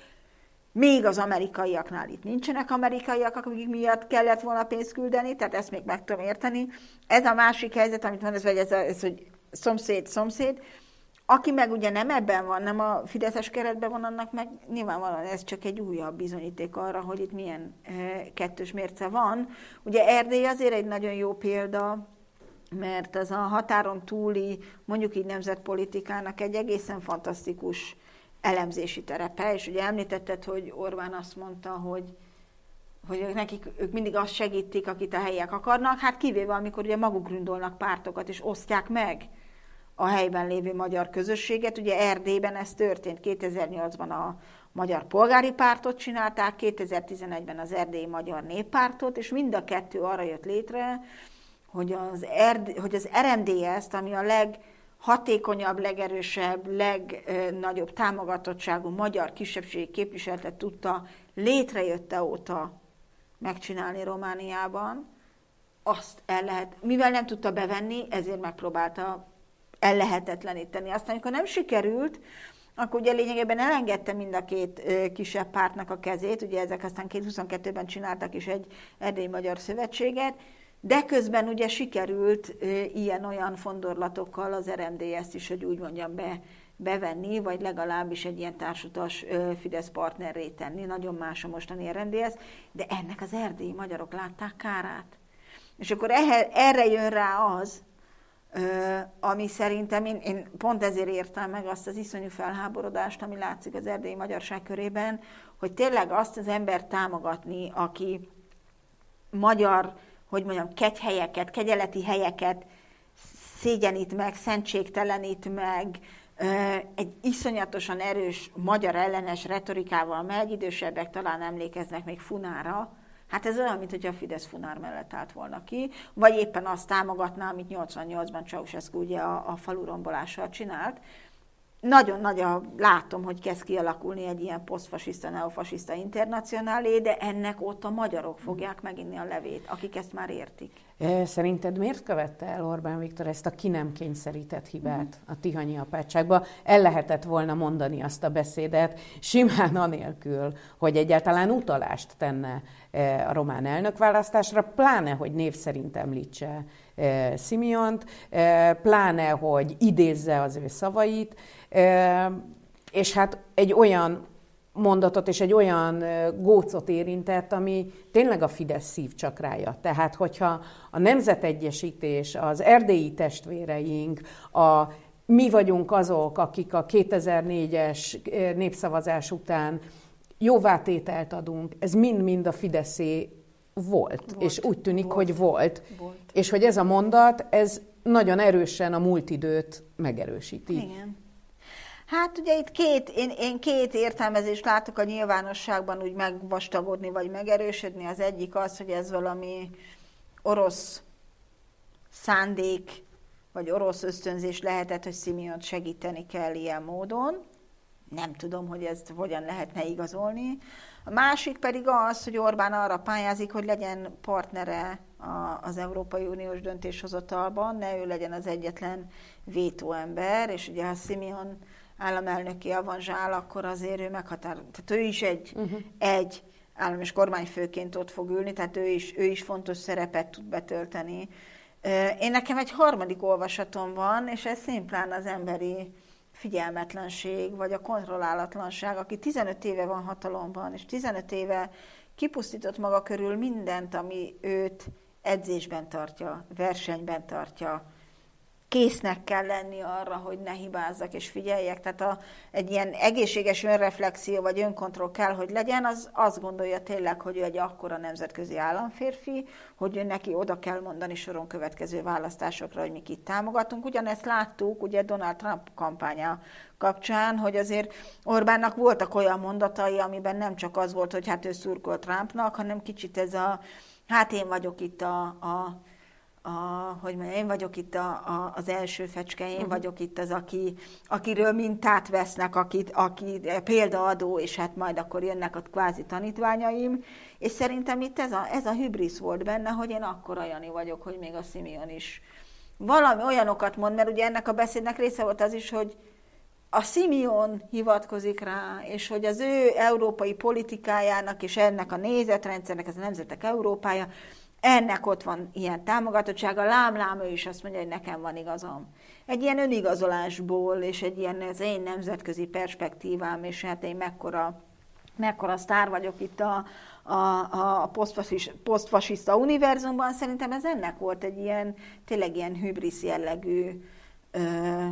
Még az amerikaiaknál itt nincsenek amerikaiak, akik miatt kellett volna pénzt küldeni, tehát ezt még meg tudom érteni. Ez a másik helyzet, amit mondasz, vagy ez, a, ez hogy szomszéd, szomszéd. Aki meg ugye nem ebben van, nem a fideszes keretben van, annak meg nyilvánvalóan ez csak egy újabb bizonyíték arra, hogy itt milyen e, kettős mérce van. Ugye Erdély azért egy nagyon jó példa, mert az a határon túli, mondjuk így nemzetpolitikának egy egészen fantasztikus elemzési terepe, és ugye említetted, hogy Orbán azt mondta, hogy, hogy nekik, ők mindig azt segítik, akit a helyiek akarnak, hát kivéve, amikor ugye maguk gründolnak pártokat, és osztják meg a helyben lévő magyar közösséget. Ugye Erdélyben ez történt, kétezer-nyolcban a Magyar Polgári Pártot csinálták, kétezer-tizenegyben az Erdélyi Magyar Néppártot, és mind a kettő arra jött létre, hogy az, Erd, hogy az er em dé es-t, ami a leghatékonyabb, legerősebb, legnagyobb támogatottságú magyar kisebbségi képviseletet tudta létrejötte óta megcsinálni Romániában, azt el lehet, mivel nem tudta bevenni, ezért megpróbálta ellehetetleníteni. Aztán, amikor nem sikerült, akkor ugye lényegében elengedte mind a két kisebb pártnak a kezét, ugye ezek aztán kétezer-huszonkettőben csináltak is egy Erdélyi Magyar Szövetséget, de közben ugye sikerült ilyen-olyan fondorlatokkal az er em dé es-t is, hogy úgy mondjam, be, bevenni, vagy legalábbis egy ilyen társutas Fidesz partnerré tenni. Nagyon más a mostani er em dé es, de ennek az erdélyi magyarok látták kárát. És akkor erre jön rá az, ami szerintem, én, én pont ezért értem meg azt az iszonyú felháborodást, ami látszik az erdélyi magyarság körében, hogy tényleg azt az embert támogatni, aki magyar, hogy mondjam, kegyhelyeket, kegyeleti helyeket szégyenít meg, szentségtelenít meg, egy iszonyatosan erős magyar ellenes retorikával megy, idősebbek talán emlékeznek még Funára. Hát ez olyan, mint hogy a Fidesz Funár mellett állt volna ki, vagy éppen azt támogatná, amit nyolcvannyolcban Ceausescu ugye a, a falurombolással csinált. Nagyon nagy a, látom, hogy kezd kialakulni egy ilyen posztfasiszta, neofasiszta internacionálé, de ennek ott a magyarok fogják meginni a levét, akik ezt már értik. Szerinted miért követte el Orbán Viktor ezt a ki nem kényszerített hibát a tihanyi apátságba? El lehetett volna mondani azt a beszédet simán anélkül, hogy egyáltalán utalást tenne a román elnökválasztásra, pláne, hogy név szerint említse Simiont, pláne, hogy idézze az ő szavait, és hát egy olyan mondatot és egy olyan gócot érintett, ami tényleg a Fidesz szívcsakrája. Tehát, hogyha a nemzetegyesítés, az erdélyi testvéreink, a mi vagyunk azok, akik a kétezer-négyes népszavazás után jóvátételt adunk, ez mind-mind a Fideszé volt, volt és úgy tűnik, volt, hogy volt. volt. És hogy ez a mondat, ez nagyon erősen a múlt időt megerősíti. Igen. Hát ugye itt két, én, én két értelmezést látok a nyilvánosságban úgy megvastagodni, vagy megerősödni. Az egyik az, hogy ez valami orosz szándék, vagy orosz ösztönzés lehetett, hogy Simiont segíteni kell ilyen módon. Nem tudom, hogy ezt hogyan lehetne igazolni. A másik pedig az, hogy Orbán arra pályázik, hogy legyen partnere az Európai Uniós döntéshozatalban, ne ő legyen az egyetlen vétóember, és ugye ha Simion államelnöki avanzsál, akkor azért ő meghatározó. Tehát ő is egy, uh-huh. egy állam és kormányfőként ott fog ülni, tehát ő is, ő is fontos szerepet tud betölteni. Én nekem egy harmadik olvasatom van, és ez szimplán az emberi figyelmetlenség, vagy a kontrollálatlanság, aki tizenöt éve van hatalomban, és tizenöt éve kipusztított maga körül mindent, ami őt edzésben tartja, versenyben tartja. Késznek kell lenni arra, hogy ne hibázzak és figyeljek. Tehát a, egy ilyen egészséges önreflexió vagy önkontroll kell, hogy legyen, az azt gondolja tényleg, hogy ő egy akkora nemzetközi államférfi, hogy ő neki oda kell mondani soron következő választásokra, hogy mi kit támogatunk. Ugyanezt láttuk ugye Donald Trump kampánya kapcsán, hogy azért Orbánnak voltak olyan mondatai, amiben nem csak az volt, hogy hát ő szurkolt Trumpnak, hanem kicsit ez a, hát én vagyok itt a, a A, hogy mondjam, én vagyok itt a, a, az első fecske, én uh-huh. vagyok itt az, aki, akiről mintát vesznek, akit, aki példaadó, és hát majd akkor jönnek a kvázi tanítványaim. És szerintem itt ez a, ez a hübrisz volt benne, hogy én akkora Jani vagyok, hogy még a Simeon is valami olyanokat mond, mert ugye ennek a beszédnek része volt az is, hogy a Simeon hivatkozik rá, és hogy az ő európai politikájának, és ennek a nézetrendszernek, ez a Nemzetek Európája, ennek ott van ilyen támogatottsága, lám-lám, ő is azt mondja, hogy nekem van igazam. Egy ilyen önigazolásból, és egy ilyen az én nemzetközi perspektívám, és hát én mekkora, mekkora sztár vagyok itt a, a, a posztfasiszta univerzumban, szerintem ez ennek volt egy ilyen, tényleg ilyen hübrisz jellegű ö,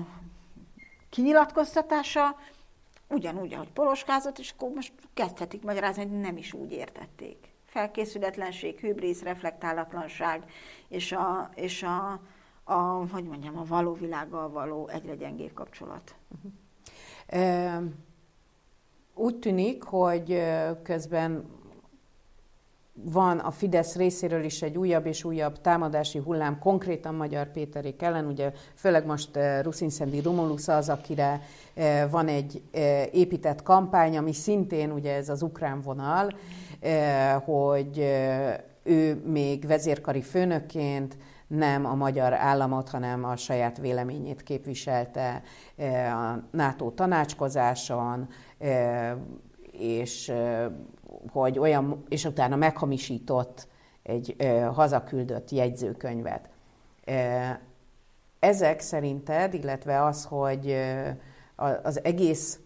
kinyilatkoztatása, ugyanúgy, ahogy poloskázott, és akkor most kezdhetik magyarázni, hogy nem is úgy értették. Felkészületlenség, hübrisz, reflektálatlanság, és a, és a, a, hogy mondjam, a való világgal való egyre gyengébb kapcsolat. Uh-huh. Úgy tűnik, hogy közben van a Fidesz részéről is egy újabb és újabb támadási hullám, konkrétan Magyar Péterék ellen, ugye főleg most Ruszin-Szendi Romulusz az, akire van egy épített kampány, ami szintén ugye ez az ukrán vonal, hogy ő még vezérkari főnökként nem a magyar államot, hanem a saját véleményét képviselte a NATO tanácskozáson, és hogy olyan, és utána meghamisított egy hazaküldött jegyzőkönyvet. Ezek szerinted, illetve az, hogy az egész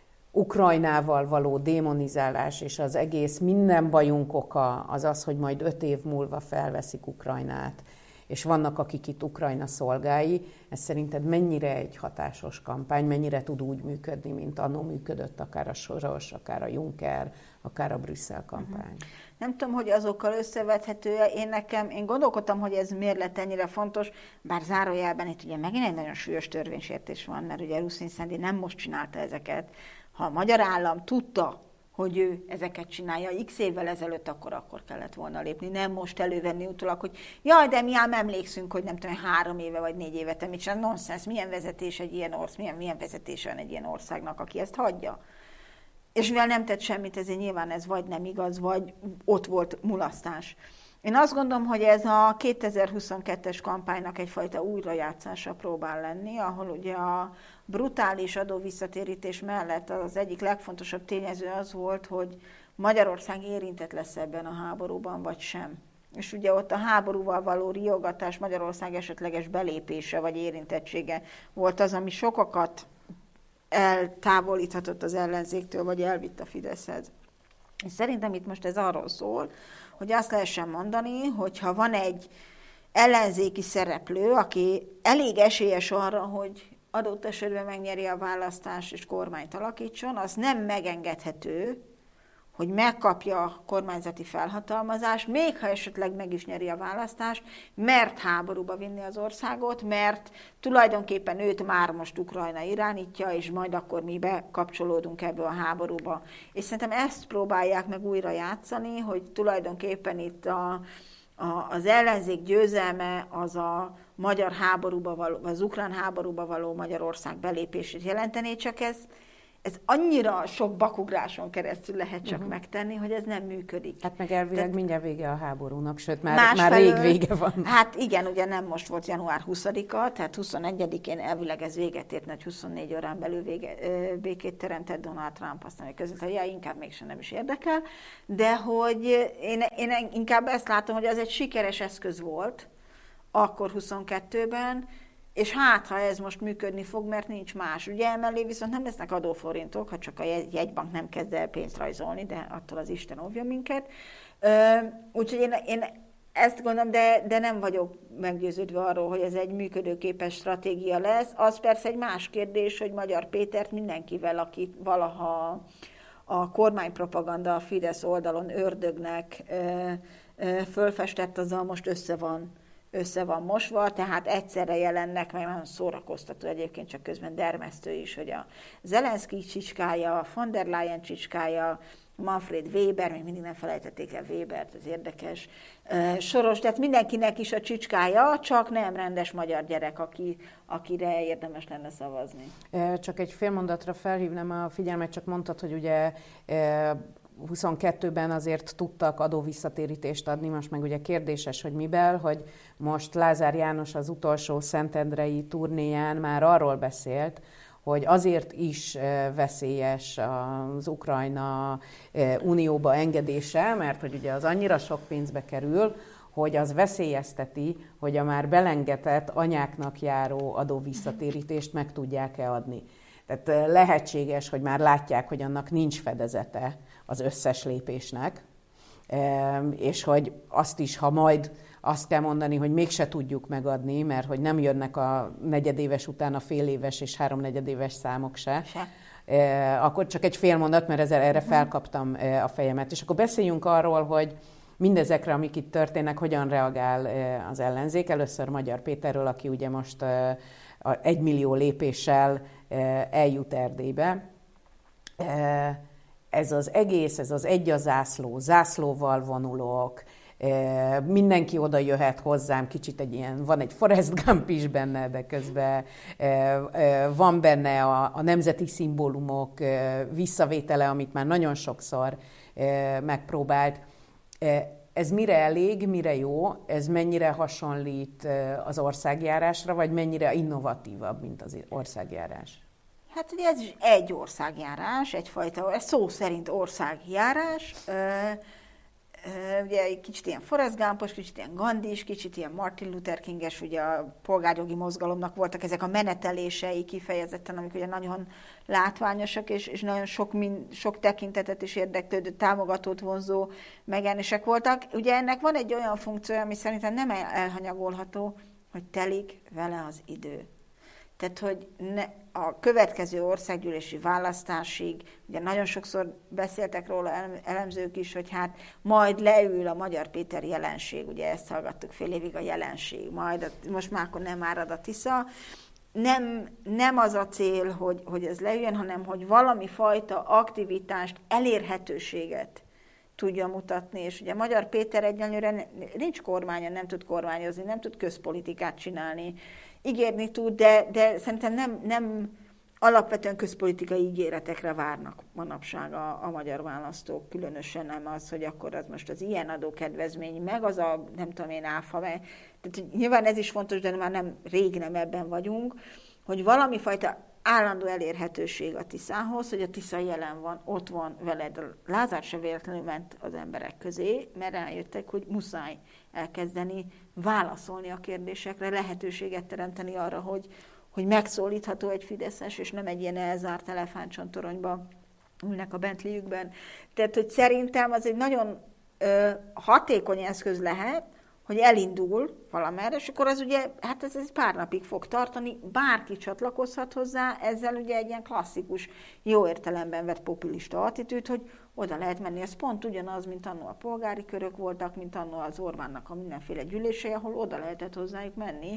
Ukrajnával való démonizálás, és az egész minden bajunk oka az az, hogy majd öt év múlva felveszik Ukrajnát, és vannak, akik itt Ukrajna szolgái, ez szerinted mennyire egy hatásos kampány, mennyire tud úgy működni, mint annó működött akár a Soros, akár a Juncker, akár a Brüsszel kampány? Nem tudom, hogy azokkal összevethető-e. Én nekem, én gondolkodtam, hogy ez miért lett ennyire fontos, bár zárójelben itt ugye megint egy nagyon súlyos törvénysértés van, mert ugye Ruszin-Szendi nem most csinálta ezeket. Ha a magyar állam tudta, hogy ő ezeket csinálja x évvel ezelőtt, akkor akkor kellett volna lépni. Nem most elővenni utólag, hogy jaj, de mi ám emlékszünk, hogy nem tudom, három éve vagy négy éve te mit csinál. Nonsense, milyen vezetés egy ilyen ország, milyen, milyen vezetés van egy ilyen országnak, aki ezt hagyja. És mivel nem tett semmit, ezért nyilván ez vagy nem igaz, vagy ott volt mulasztás. Én azt gondolom, hogy ez a kétezer-huszonkettes kampánynak egyfajta újrajátszása próbál lenni, ahol ugye a brutális adóvisszatérítés mellett az egyik legfontosabb tényező az volt, hogy Magyarország érintett lesz ebben a háborúban, vagy sem. És ugye ott a háborúval való riogatás, Magyarország esetleges belépése vagy érintettsége volt az, ami sokakat eltávolíthatott az ellenzéktől, vagy elvitt a Fideszhez. És szerintem itt most ez arról szól, hogy azt lehessen mondani, hogy ha van egy ellenzéki szereplő, aki elég esélyes arra, hogy adott esetben megnyeri a választást és kormányt alakítson, az nem megengedhető, hogy megkapja a kormányzati felhatalmazást, még ha esetleg meg is nyeri a választást, mert háborúba vinni az országot, mert tulajdonképpen őt már most Ukrajna irányítja, és majd akkor mi bekapcsolódunk ebbe a háborúba. És szerintem ezt próbálják meg újra játszani, hogy tulajdonképpen itt a, a, az ellenzék győzelme az a magyar háborúba való, az ukrán háborúba való Magyarország belépését jelentené, csak ez Ez annyira sok bakugráson keresztül lehet csak uh-huh. megtenni, hogy ez nem működik. Hát meg elvileg Tehát, mindjárt vége a háborúnak, sőt már, már rég vége van. Hát igen, ugye nem most volt január huszadika, tehát huszonegyedikén elvileg ez véget ért, hogy huszonnégy órán belül vége, békét teremtett Donald Trump, aztán hogy között, hogy ja, inkább mégsem nem is érdekel, de hogy én, én inkább ezt látom, hogy az egy sikeres eszköz volt, akkor huszonkettőben, és hát, ha ez most működni fog, mert nincs más. Ugye emellé viszont nem lesznek adóforintok, ha csak a jegybank nem kezd el pénzt rajzolni, de attól az Isten óvja minket. Úgyhogy én, én ezt gondolom, de, de nem vagyok meggyőződve arról, hogy ez egy működőképes stratégia lesz. Az persze egy más kérdés, hogy Magyar Pétert mindenkivel, aki valaha a kormánypropaganda a Fidesz oldalon ördögnek fölfestett, azzal most össze van, össze van mosva, tehát egyszerre jelennek, meg nagyon szórakoztató egyébként, csak közben dermesztő is, hogy a Zelenszky csicskája, a von der Leyen csicskája, Manfred Weber, még mindig nem felejtették el Webert, ez érdekes. Soros, tehát mindenkinek is a csicskája, csak nem rendes magyar gyerek, aki, akire érdemes lenne szavazni. Csak egy fél mondatra felhívnám a figyelmet, csak mondtad, hogy ugye huszonkettőben azért tudtak adóvisszatérítést adni, most meg ugye kérdéses, hogy mivel, hogy most Lázár János az utolsó szentendrei turnéján már arról beszélt, hogy azért is veszélyes az Ukrajna unióba engedése, mert hogy ugye az annyira sok pénzbe kerül, hogy az veszélyezteti, hogy a már belengetett anyáknak járó adóvisszatérítést meg tudják-e adni. Tehát lehetséges, hogy már látják, hogy annak nincs fedezete az összes lépésnek, és hogy azt is, ha majd azt kell mondani, hogy mégse tudjuk megadni, mert hogy nem jönnek a negyedéves után a féléves és háromnegyedéves számok se, se. Akkor csak egy fél mondat, mert ezzel, erre felkaptam a fejemet. És akkor beszéljünk arról, hogy mindezekre, amik itt történnek, hogyan reagál az ellenzék. Először Magyar Péterről, aki ugye most egy millió lépéssel eljut Erdélybe. Ez az egész, ez az egy a zászló, zászlóval vonulok, mindenki oda jöhet hozzám, kicsit egy ilyen, van egy Forrest Gump is benne, de közben van benne a, a nemzeti szimbólumok visszavétele, amit már nagyon sokszor megpróbált. Ez mire elég, mire jó, ez mennyire hasonlít az országjárásra, vagy mennyire innovatívabb, mint az országjárás? Hát ugye ez is egy országjárás, egyfajta, ez szó szerint országjárás. Ugye egy kicsit ilyen Forrest Gumpos, kicsit ilyen Gandhis, kicsit ilyen Martin Luther Kinges, ugye a polgárjogi mozgalomnak voltak ezek a menetelései kifejezetten, amik ugye nagyon látványosak, és, és nagyon sok, mind, sok tekintetet is érdeklődő, támogatót vonzó megjelenések voltak. Ugye ennek van egy olyan funkciója, ami szerintem nem elhanyagolható, hogy telik vele az idő. Tehát, hogy ne, a következő országgyűlési választásig, ugye nagyon sokszor beszéltek róla elemzők is, hogy hát majd leül a Magyar Péter jelenség, ugye ezt hallgattuk fél évig, a jelenség, majd most már akkor nem árad a Tisza. Nem, nem az a cél, hogy, hogy ez leüljön, hanem hogy valami fajta aktivitást, elérhetőséget tudja mutatni, és ugye Magyar Péter egyenlőre nincs kormánya, nem tud kormányozni, nem tud közpolitikát csinálni, ígérni tud, de, de szerintem nem, nem alapvetően közpolitikai ígéretekre várnak manapság a, a magyar választók, különösen nem az, hogy akkor az most az ilyen adókedvezmény, meg az a, nem tudom én, áfa, mert, tehát nyilván ez is fontos, de már nem, rég nem ebben vagyunk, hogy valami fajta állandó elérhetőség a Tiszához, hogy a Tisza jelen van, ott van veled. Lázár se véletlenül ment az emberek közé, mert rájöttek, hogy muszáj elkezdeni válaszolni a kérdésekre, lehetőséget teremteni arra, hogy, hogy megszólítható egy fideszes, és nem egy ilyen elzárt elefántcsontoronyba ülnek a Bentleyjükben. Tehát, hogy szerintem az egy nagyon ö, hatékony eszköz lehet, hogy elindul valamerre, és akkor az ugye, hát ez, ez pár napig fog tartani, bárki csatlakozhat hozzá, ezzel ugye egy ilyen klasszikus, jó értelemben vett populista attitűd, hogy oda lehet menni. Ez pont ugyanaz, mint annó a polgári körök voltak, mint annó az Orbánnak a mindenféle gyűlései, ahol oda lehetett hozzájuk menni.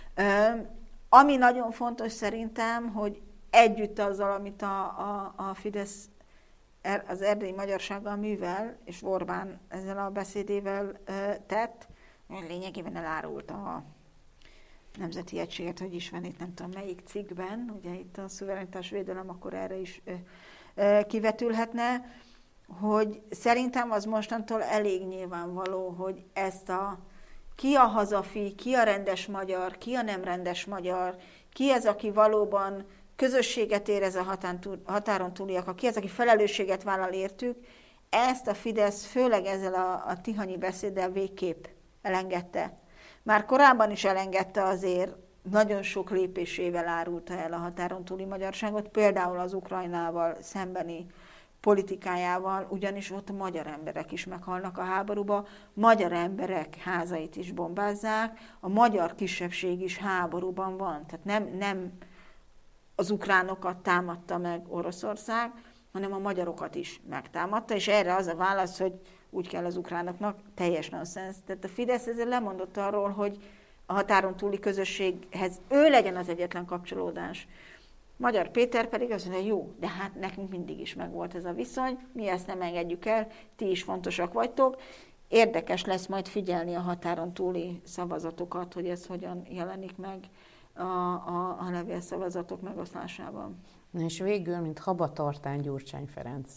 Ami nagyon fontos szerintem, hogy együtt azzal, amit a, a, a Fidesz az erdélyi magyarsággal művel, és Orbán ezzel a beszédével tett, lényegében elárult a Nemzeti Egységet, hogy is van itt, nem tudom melyik cikkben, ugye itt a szuverenitás védelem, akkor erre is ö, ö, kivetülhetne, hogy szerintem az mostantól elég nyilvánvaló, hogy ezt a ki a hazafi, ki a rendes magyar, ki a nem rendes magyar, ki az, aki valóban közösséget érez a határon túliak, ki az, aki felelősséget vállal értük, ezt a Fidesz főleg ezzel a, a tihanyi beszéddel végképp elengedte. Már korábban is elengedte azért, nagyon sok lépésével árulta el a határon túli magyarságot, például az Ukrajnával szembeni politikájával, ugyanis ott a magyar emberek is meghalnak a háborúba, magyar emberek házait is bombázzák, a magyar kisebbség is háborúban van. Tehát nem, nem az ukránokat támadta meg Oroszország, hanem a magyarokat is megtámadta, és erre az a válasz, hogy úgy kell az ukránoknak, teljes nonsens. Tehát a Fidesz ezzel lemondott arról, hogy a határon túli közösséghez ő legyen az egyetlen kapcsolódás. Magyar Péter pedig azt mondja, jó, de hát nekünk mindig is megvolt ez a viszony, mi ezt nem engedjük el, ti is fontosak vagytok. Érdekes lesz majd figyelni a határon túli szavazatokat, hogy ez hogyan jelenik meg a, a, a levélszavazatok megoszlásában. Na és végül, mint habatartán Gyurcsány Ferenc.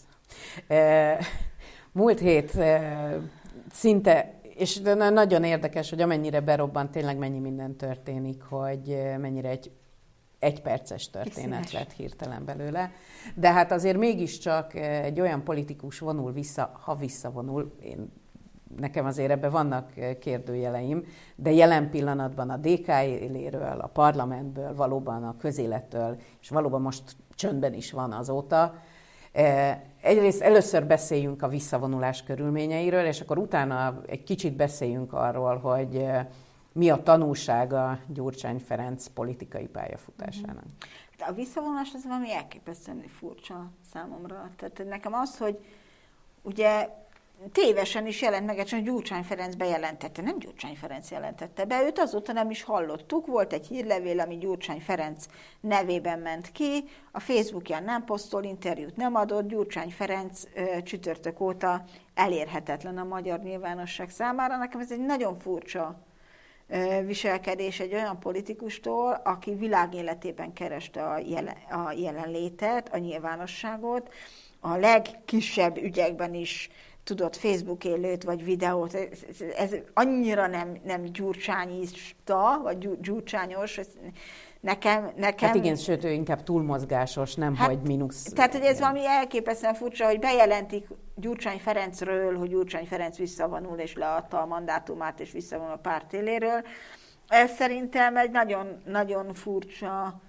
Múlt hét szinte, és nagyon érdekes, hogy amennyire berobban, tényleg mennyi minden történik, hogy mennyire egy egyperces történet Iszínes. Lett hirtelen belőle. De hát azért mégiscsak egy olyan politikus vonul vissza, ha visszavonul, én, nekem azért ebben vannak kérdőjeleim, de jelen pillanatban a dé ká éléről, a parlamentből, valóban a közélettől, és valóban most csöndben is van azóta. Egyrészt először beszéljünk a visszavonulás körülményeiről, és akkor utána egy kicsit beszéljünk arról, hogy mi a tanulsága Gyurcsány Ferenc politikai pályafutásának. A visszavonulás az valami elképesztően furcsa számomra. Tehát nekem az, hogy ugye tévesen is jelent meg, hogy Gyurcsány Ferenc bejelentette. Nem Gyurcsány Ferenc jelentette be, őt azóta nem is hallottuk. Volt egy hírlevél, ami Gyurcsány Ferenc nevében ment ki. A Facebookján nem posztol, interjút nem adott. Gyurcsány Ferenc ö, csütörtök óta elérhetetlen a magyar nyilvánosság számára. Nekem ez egy nagyon furcsa ö, viselkedés egy olyan politikustól, aki világéletében kereste a, jelen, a jelenlétet, a nyilvánosságot, a legkisebb ügyekben is tudott Facebook élőt, vagy videót, ez, ez annyira nem, nem gyurcsányista, vagy gyurcsányos, ez nekem, nekem... Hát igen, sőt, ő inkább túlmozgásos, nem hát, hogy mínusz... Tehát, hogy ez igen. Valami elképesztően furcsa, hogy bejelentik Gyurcsány Ferencről, hogy Gyurcsány Ferenc visszavonul, és leadta a mandátumát, és visszavonul a párt éléről. Ez szerintem egy nagyon, nagyon furcsa,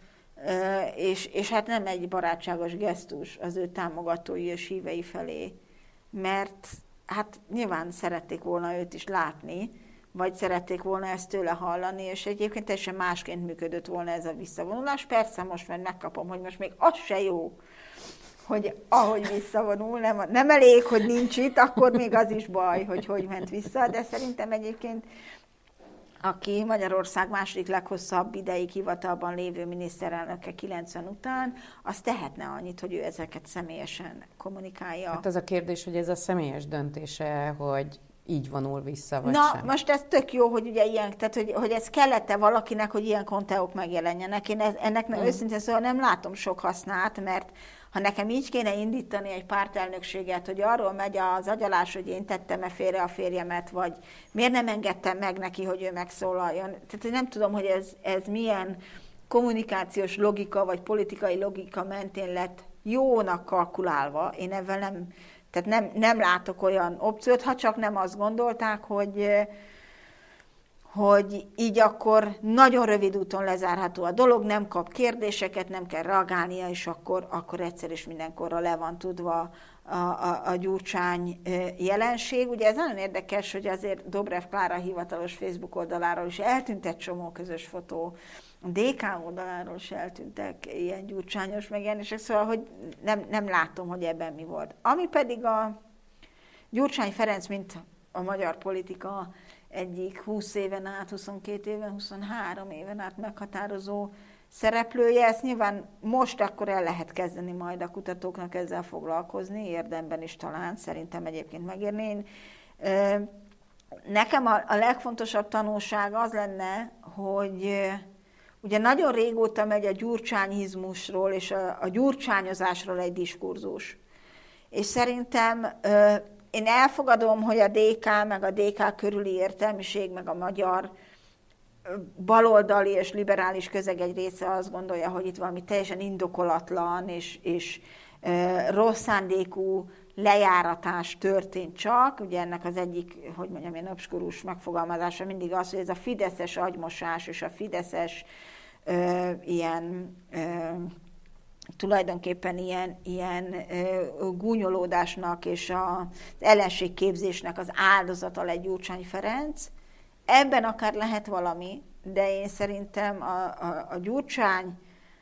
és, és hát nem egy barátságos gesztus az ő támogatói és hívei felé. Mert hát nyilván szerették volna őt is látni, vagy szerették volna ezt tőle hallani, és egyébként teljesen másként működött volna ez a visszavonulás. Persze most már megkapom, hogy most még az se jó, hogy ahogy visszavonul, nem, nem elég, hogy nincs itt, akkor még az is baj, hogy hogy ment vissza, de szerintem egyébként aki Magyarország második leghosszabb ideig hivatalban lévő miniszterelnöke kilencven után, az tehetne annyit, hogy ő ezeket személyesen kommunikálja. Hát az a kérdés, hogy ez a személyes döntése, hogy így vonul vissza, vagy Na, sem. most ez tök jó, hogy ugye ilyen, tehát hogy, hogy ez kellett-e valakinek, hogy ilyen konteók megjelenjenek. Én ez, ennek mm. őszintén szóval nem látom sok hasznát, mert ha nekem így kéne indítani egy pártelnökséget, hogy arról megy az agyalás, hogy én tettem-e félre a férjemet, vagy miért nem engedtem meg neki, hogy ő megszólaljon. Tehát nem tudom, hogy ez, ez milyen kommunikációs logika, vagy politikai logika mentén lett jónak kalkulálva. Én ebben nem, tehát nem, nem látok olyan opciót, ha csak nem azt gondolták, hogy... hogy így akkor nagyon rövid úton lezárható a dolog, nem kap kérdéseket, nem kell reagálnia, és akkor, akkor egyszer és mindenkorra le van tudva a, a, a Gyurcsány jelenség. Ugye ez nagyon érdekes, hogy azért Dobrev Klára hivatalos Facebook oldaláról is eltűnt egy csomó közös fotó, a dé ká oldaláról is eltűntek ilyen gyurcsányos megjelenések, szóval hogy nem, nem látom, hogy ebben mi volt. Ami pedig a Gyurcsány Ferenc, mint a magyar politika egyik húsz éven át, huszonkét éven, huszonhárom éven át meghatározó szereplője. Ezt nyilván most akkor el lehet kezdeni majd a kutatóknak ezzel foglalkozni, érdemben is talán, szerintem egyébként megérni. Nekem a, a legfontosabb tanulság az lenne, hogy ugye nagyon régóta megy a gyurcsányizmusról és a, a gyurcsányozásról egy diskurzus. És szerintem én elfogadom, hogy a dé ká, meg a dé ká körüli értelmiség, meg a magyar baloldali és liberális közeg egy része azt gondolja, hogy itt valami teljesen indokolatlan és, és rossz szándékú lejáratás történt csak. Ugye ennek az egyik, hogy mondjam, ilyen obskurus megfogalmazása mindig az, hogy ez a fideszes agymosás és a fideszes ö, ilyen ö, tulajdonképpen ilyen, ilyen ö, gúnyolódásnak és az ellenségképzésnek az áldozata lett Gyurcsány Ferenc. Ebben akár lehet valami, de én szerintem a, a, a Gyurcsány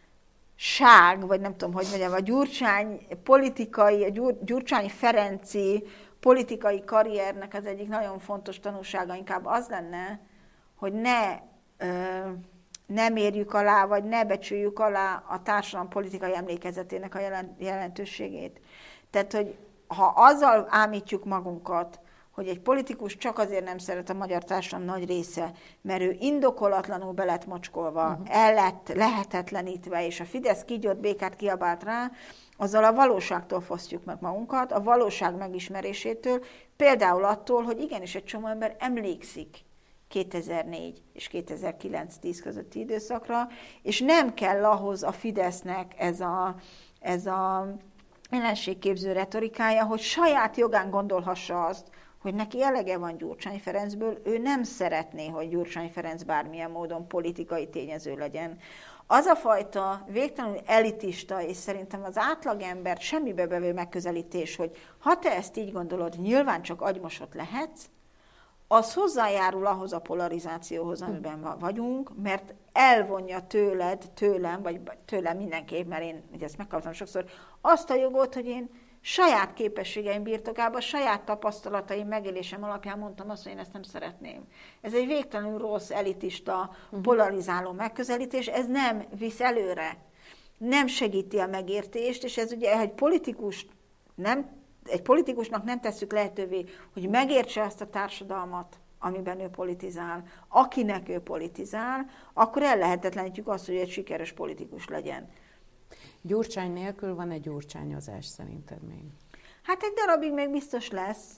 ság, vagy nem tudom, hogy mondjam, a Gyurcsány politikai, a Gyur, Gyurcsány Ferenci politikai karriernek az egyik nagyon fontos tanulsága inkább az lenne, hogy ne, ö, ne mérjük alá, vagy ne becsüljük alá a társadalom politikai emlékezetének a jelentőségét. Tehát, hogy ha azzal ámítjuk magunkat, hogy egy politikus csak azért nem szeret a magyar társadalom nagy része, mert ő indokolatlanul be lett mocskolva, uh-huh. el lett lehetetlenítve, és a Fidesz kígyót békát kiabált rá, azzal a valóságtól fosztjuk meg magunkat, a valóság megismerésétől, például attól, hogy igenis egy csomó ember emlékszik kétezer-négy és kétezer-kilenc-tíz közötti időszakra, és nem kell ahhoz a Fidesznek ez a, ez a ellenségképző retorikája, hogy saját jogán gondolhassa azt, hogy neki elege van Gyurcsány Ferencből, ő nem szeretné, hogy Gyurcsány Ferenc bármilyen módon politikai tényező legyen. Az a fajta végtelenül elitista, és szerintem az átlagember semmibe bevő megközelítés, hogy ha te ezt így gondolod, nyilván csak agymosott lehetsz, az hozzájárul ahhoz a polarizációhoz, amiben vagyunk, mert elvonja tőled, tőlem, vagy tőlem mindenképp, mert én ugye ezt megkaptam sokszor, azt a jogot, hogy én saját képességeim birtokában, saját tapasztalataim, megélésem alapján mondtam azt, hogy én ezt nem szeretném. Ez egy végtelenül rossz, elitista, polarizáló megközelítés, ez nem visz előre, nem segíti a megértést, és ez ugye egy politikus nem, egy politikusnak nem tesszük lehetővé, hogy megértse azt a társadalmat, amiben ő politizál, akinek ő politizál, akkor ellehetetlenítjük azt, hogy egy sikeres politikus legyen. Gyurcsány nélkül van egy gyurcsányozás szerinted még? Hát egy darabig még biztos lesz.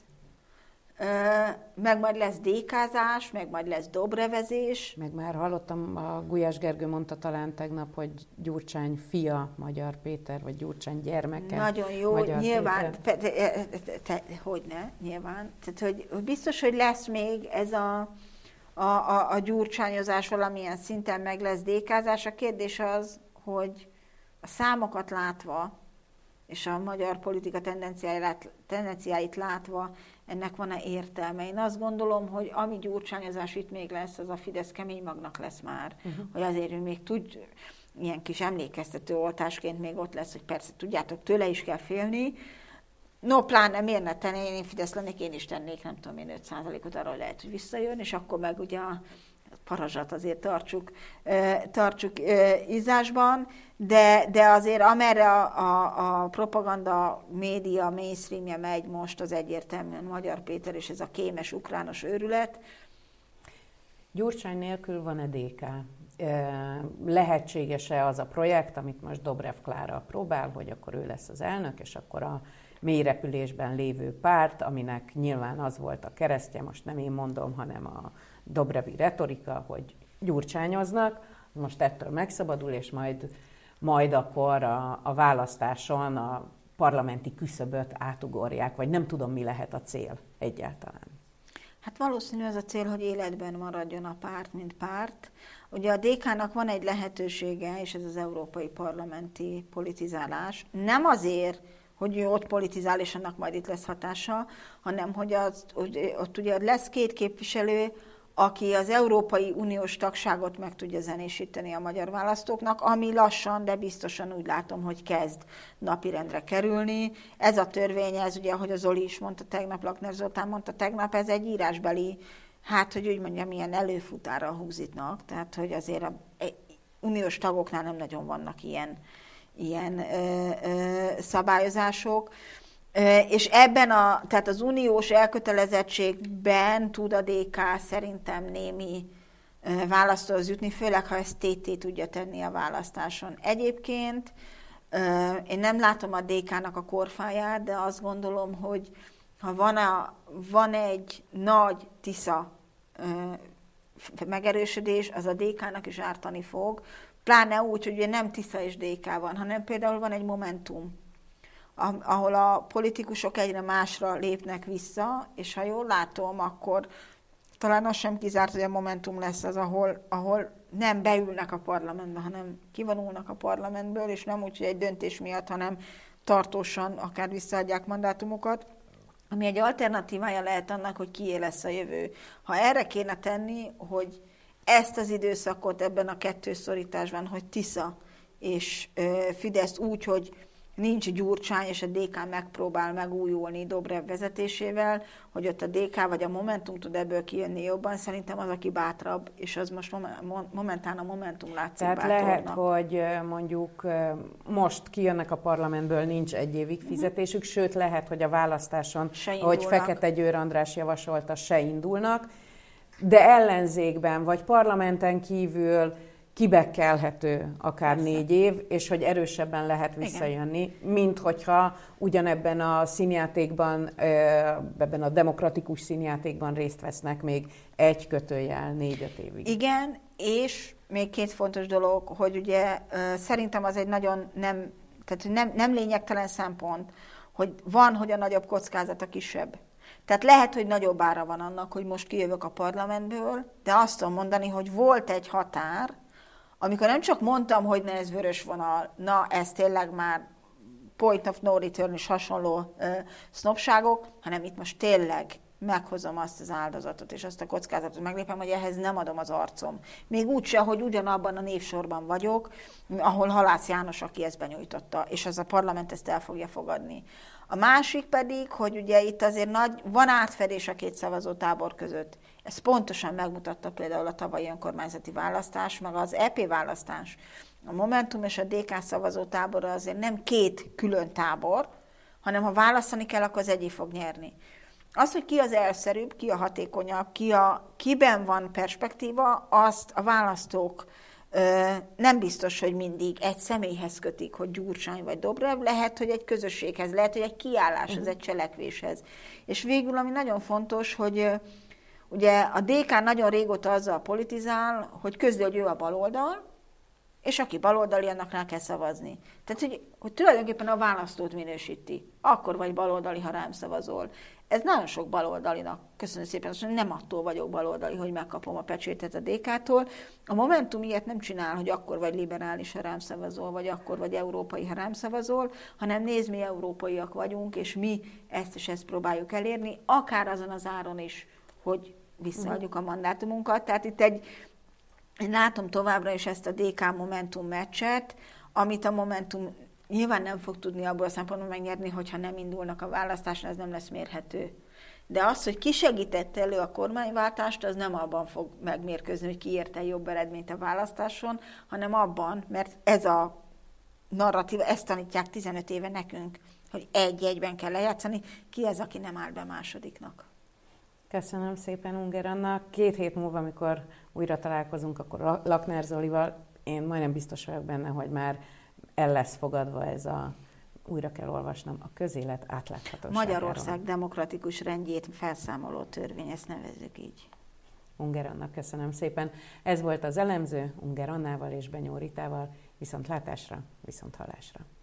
Meg majd lesz dékázás, meg majd lesz dobrevezés. Meg már hallottam, a Gulyás Gergő mondta talán tegnap, hogy Gyurcsány fia Magyar Péter, vagy Gyurcsány gyermeke. Nagyon jó, Magyar nyilván, te, te, te, te, hogyne, nyilván. Tehát, hogy biztos, hogy lesz még ez a, a, a, a gyurcsányozás valamilyen szinten, meg lesz dékázás. A kérdés az, hogy a számokat látva, és a magyar politika tendenciáit látva, ennek van-e értelme? Én azt gondolom, hogy ami gyurcsányozás itt még lesz, az a Fidesz kemény magnak lesz már. Uh-huh. Hogy azért ő még tud, ilyen kis emlékeztető oltásként még ott lesz, hogy persze tudjátok, tőle is kell félni. No, pláne miért ne tenni, én Fidesz lennék, én is tennék, nem tudom én, öt százalékot arra lehet, hogy visszajön, és akkor meg ugye a parazsat azért tartsuk, tartsuk ízásban, de, de azért amerre a, a, a propaganda média mainstreamje megy most, az egyértelműen Magyar Péter és ez a kémes ukrános őrület. Gyurcsány nélkül van-e dé ká? Lehetséges-e az a projekt, amit most Dobrev Klára próbál, hogy akkor ő lesz az elnök, és akkor a mélyrepülésben lévő párt, aminek nyilván az volt a keresztje, most nem én mondom, hanem a dobrevi retorika, hogy gyurcsányoznak, most ettől megszabadul, és majd, majd akkor a, a választáson a parlamenti küszöböt átugorják, vagy nem tudom, mi lehet a cél egyáltalán. Hát valószínű az a cél, hogy életben maradjon a párt, mint párt. Ugye a dé ká-nak van egy lehetősége, és ez az európai parlamenti politizálás. Nem azért, hogy ő ott politizál, és annak majd itt lesz hatása, hanem hogy, az, hogy ott ugye lesz két képviselő, aki az Európai Uniós tagságot meg tudja zenésíteni a magyar választóknak, ami lassan, de biztosan úgy látom, hogy kezd napirendre kerülni. Ez a törvény, ez ugye, ahogy a Zoli is mondta tegnap, Lakner Zoltán mondta tegnap, ez egy írásbeli, hát, hogy úgy mondjam, ilyen előfutára húzitnak, tehát, hogy azért a uniós tagoknál nem nagyon vannak ilyen, ilyen ö, ö, szabályozások. És ebben a, tehát az uniós elkötelezettségben tud a dé ká szerintem némi választóhoz jutni, főleg ha ezt té té tudja tenni a választáson. Egyébként én nem látom a dé ká-nak a korfáját, de azt gondolom, hogy ha van, a, van egy nagy Tisza megerősödés, az a dé ká-nak is ártani fog, pláne úgy, hogy nem Tisza és dé ká van, hanem például van egy Momentum, ahol a politikusok egyre másra lépnek vissza, és ha jól látom, akkor talán az sem kizárt, hogy a Momentum lesz az, ahol, ahol nem beülnek a parlamentbe, hanem kivonulnak a parlamentből, és nem úgy, hogy egy döntés miatt, hanem tartósan akár visszaadják mandátumokat, ami egy alternatívája lehet annak, hogy kié lesz a jövő. Ha erre kéne tenni, hogy ezt az időszakot ebben a kettős szorításban, hogy Tisza és Fidesz úgy, hogy nincs Gyurcsány, és a dé ká megpróbál megújulni Dobrev vezetésével, hogy ott a dé ká vagy a Momentum tud ebből kijönni jobban, szerintem az, aki bátrabb, és az most momentán a Momentum látszik Tehát bátornak. lehet, hogy mondjuk most kijönnek a parlamentből, nincs egy évig fizetésük, uh-huh. sőt lehet, hogy a választáson, ahogy Fekete Győr András javasolta, se indulnak, de ellenzékben vagy parlamenten kívül kibekkelhető akár Persze. négy év, és hogy erősebben lehet visszajönni, Igen. mint hogyha ugyanebben a színjátékban, ebben a demokratikus színjátékban részt vesznek még egy kötőjel négy-öt évig. Igen, és még két fontos dolog, hogy ugye szerintem az egy nagyon nem, tehát nem, nem lényegtelen szempont, hogy van, hogy a nagyobb kockázat a kisebb. Tehát lehet, hogy nagyobb ára van annak, hogy most kijövök a parlamentből, de azt tudom mondani, hogy volt egy határ, amikor nem csak mondtam, hogy ne ez vörös vonal, na ez tényleg már point of no return és hasonló uh, sznopságok, hanem itt most tényleg meghozom azt az áldozatot és azt a kockázatot meglépem, hogy ehhez nem adom az arcom. Még úgyse, hogy ugyanabban a névsorban vagyok, ahol Halász János, aki ezt benyújtotta, és az a parlament ezt el fogja fogadni. A másik pedig, hogy ugye itt azért nagy, van átfedés a két szavazótábor között. Ez pontosan megmutatta például a tavalyi önkormányzati választás, meg az é pé választás. A Momentum és a dé ká szavazótábora azért nem két külön tábor, hanem ha választani kell, akkor az egyik fog nyerni. Az, hogy ki az elszerűbb, ki a hatékonyabb, ki a, kiben van perspektíva, azt a választók ö, nem biztos, hogy mindig egy személyhez kötik, hogy Gyurcsány vagy Dobrev, lehet, hogy egy közösséghez, lehet, hogy egy kiálláshoz, uh-huh. egy cselekvéshez. És végül, ami nagyon fontos, hogy ugye a dé ká nagyon régóta azzal politizál, hogy közli, hogy ő a baloldal, és aki baloldali, annak rá kell szavazni. Tehát, hogy, hogy tulajdonképpen a választót minősíti. Akkor vagy baloldali, ha rám szavazol. Ez nagyon sok baloldalinak, köszönöm szépen, azt mondja, nem attól vagyok baloldali, hogy megkapom a pecsétet a dé ká-tól. A Momentum ilyet nem csinál, hogy akkor vagy liberális, ha rám szavazol, vagy akkor vagy európai, ha rám szavazol, hanem nézd, mi európaiak vagyunk, és mi ezt és ezt próbáljuk elérni, akár azon az áron is, hogy visszaadjuk a mandátumunkat. Tehát itt egy, én látom továbbra is ezt a dé ká Momentum meccset, amit a Momentum nyilván nem fog tudni abból a szempontból megnyerni, hogyha nem indulnak a választásra, ez nem lesz mérhető. De az, hogy ki segítette elő a kormányváltást, az nem abban fog megmérkőzni, hogy ki érte jobb eredményt a választáson, hanem abban, mert ez a narratíva, ezt tanítják tizenöt éve nekünk, hogy egy-egyben kell lejátszani, ki az, aki nem áll be másodiknak. Köszönöm szépen Unger Anna. Két hét múlva, amikor újra találkozunk, akkor Lakner Zolival, én majdnem biztos vagyok benne, hogy már el lesz fogadva ez a, újra kell olvasnom, a közélet átláthatóságáról. Magyarország demokratikus rendjét felszámoló törvény, ezt nevezzük így. Unger Anna, köszönöm szépen. Ez volt az elemző Unger Annával és Benyó Ritával. Viszontlátásra, viszonthallásra.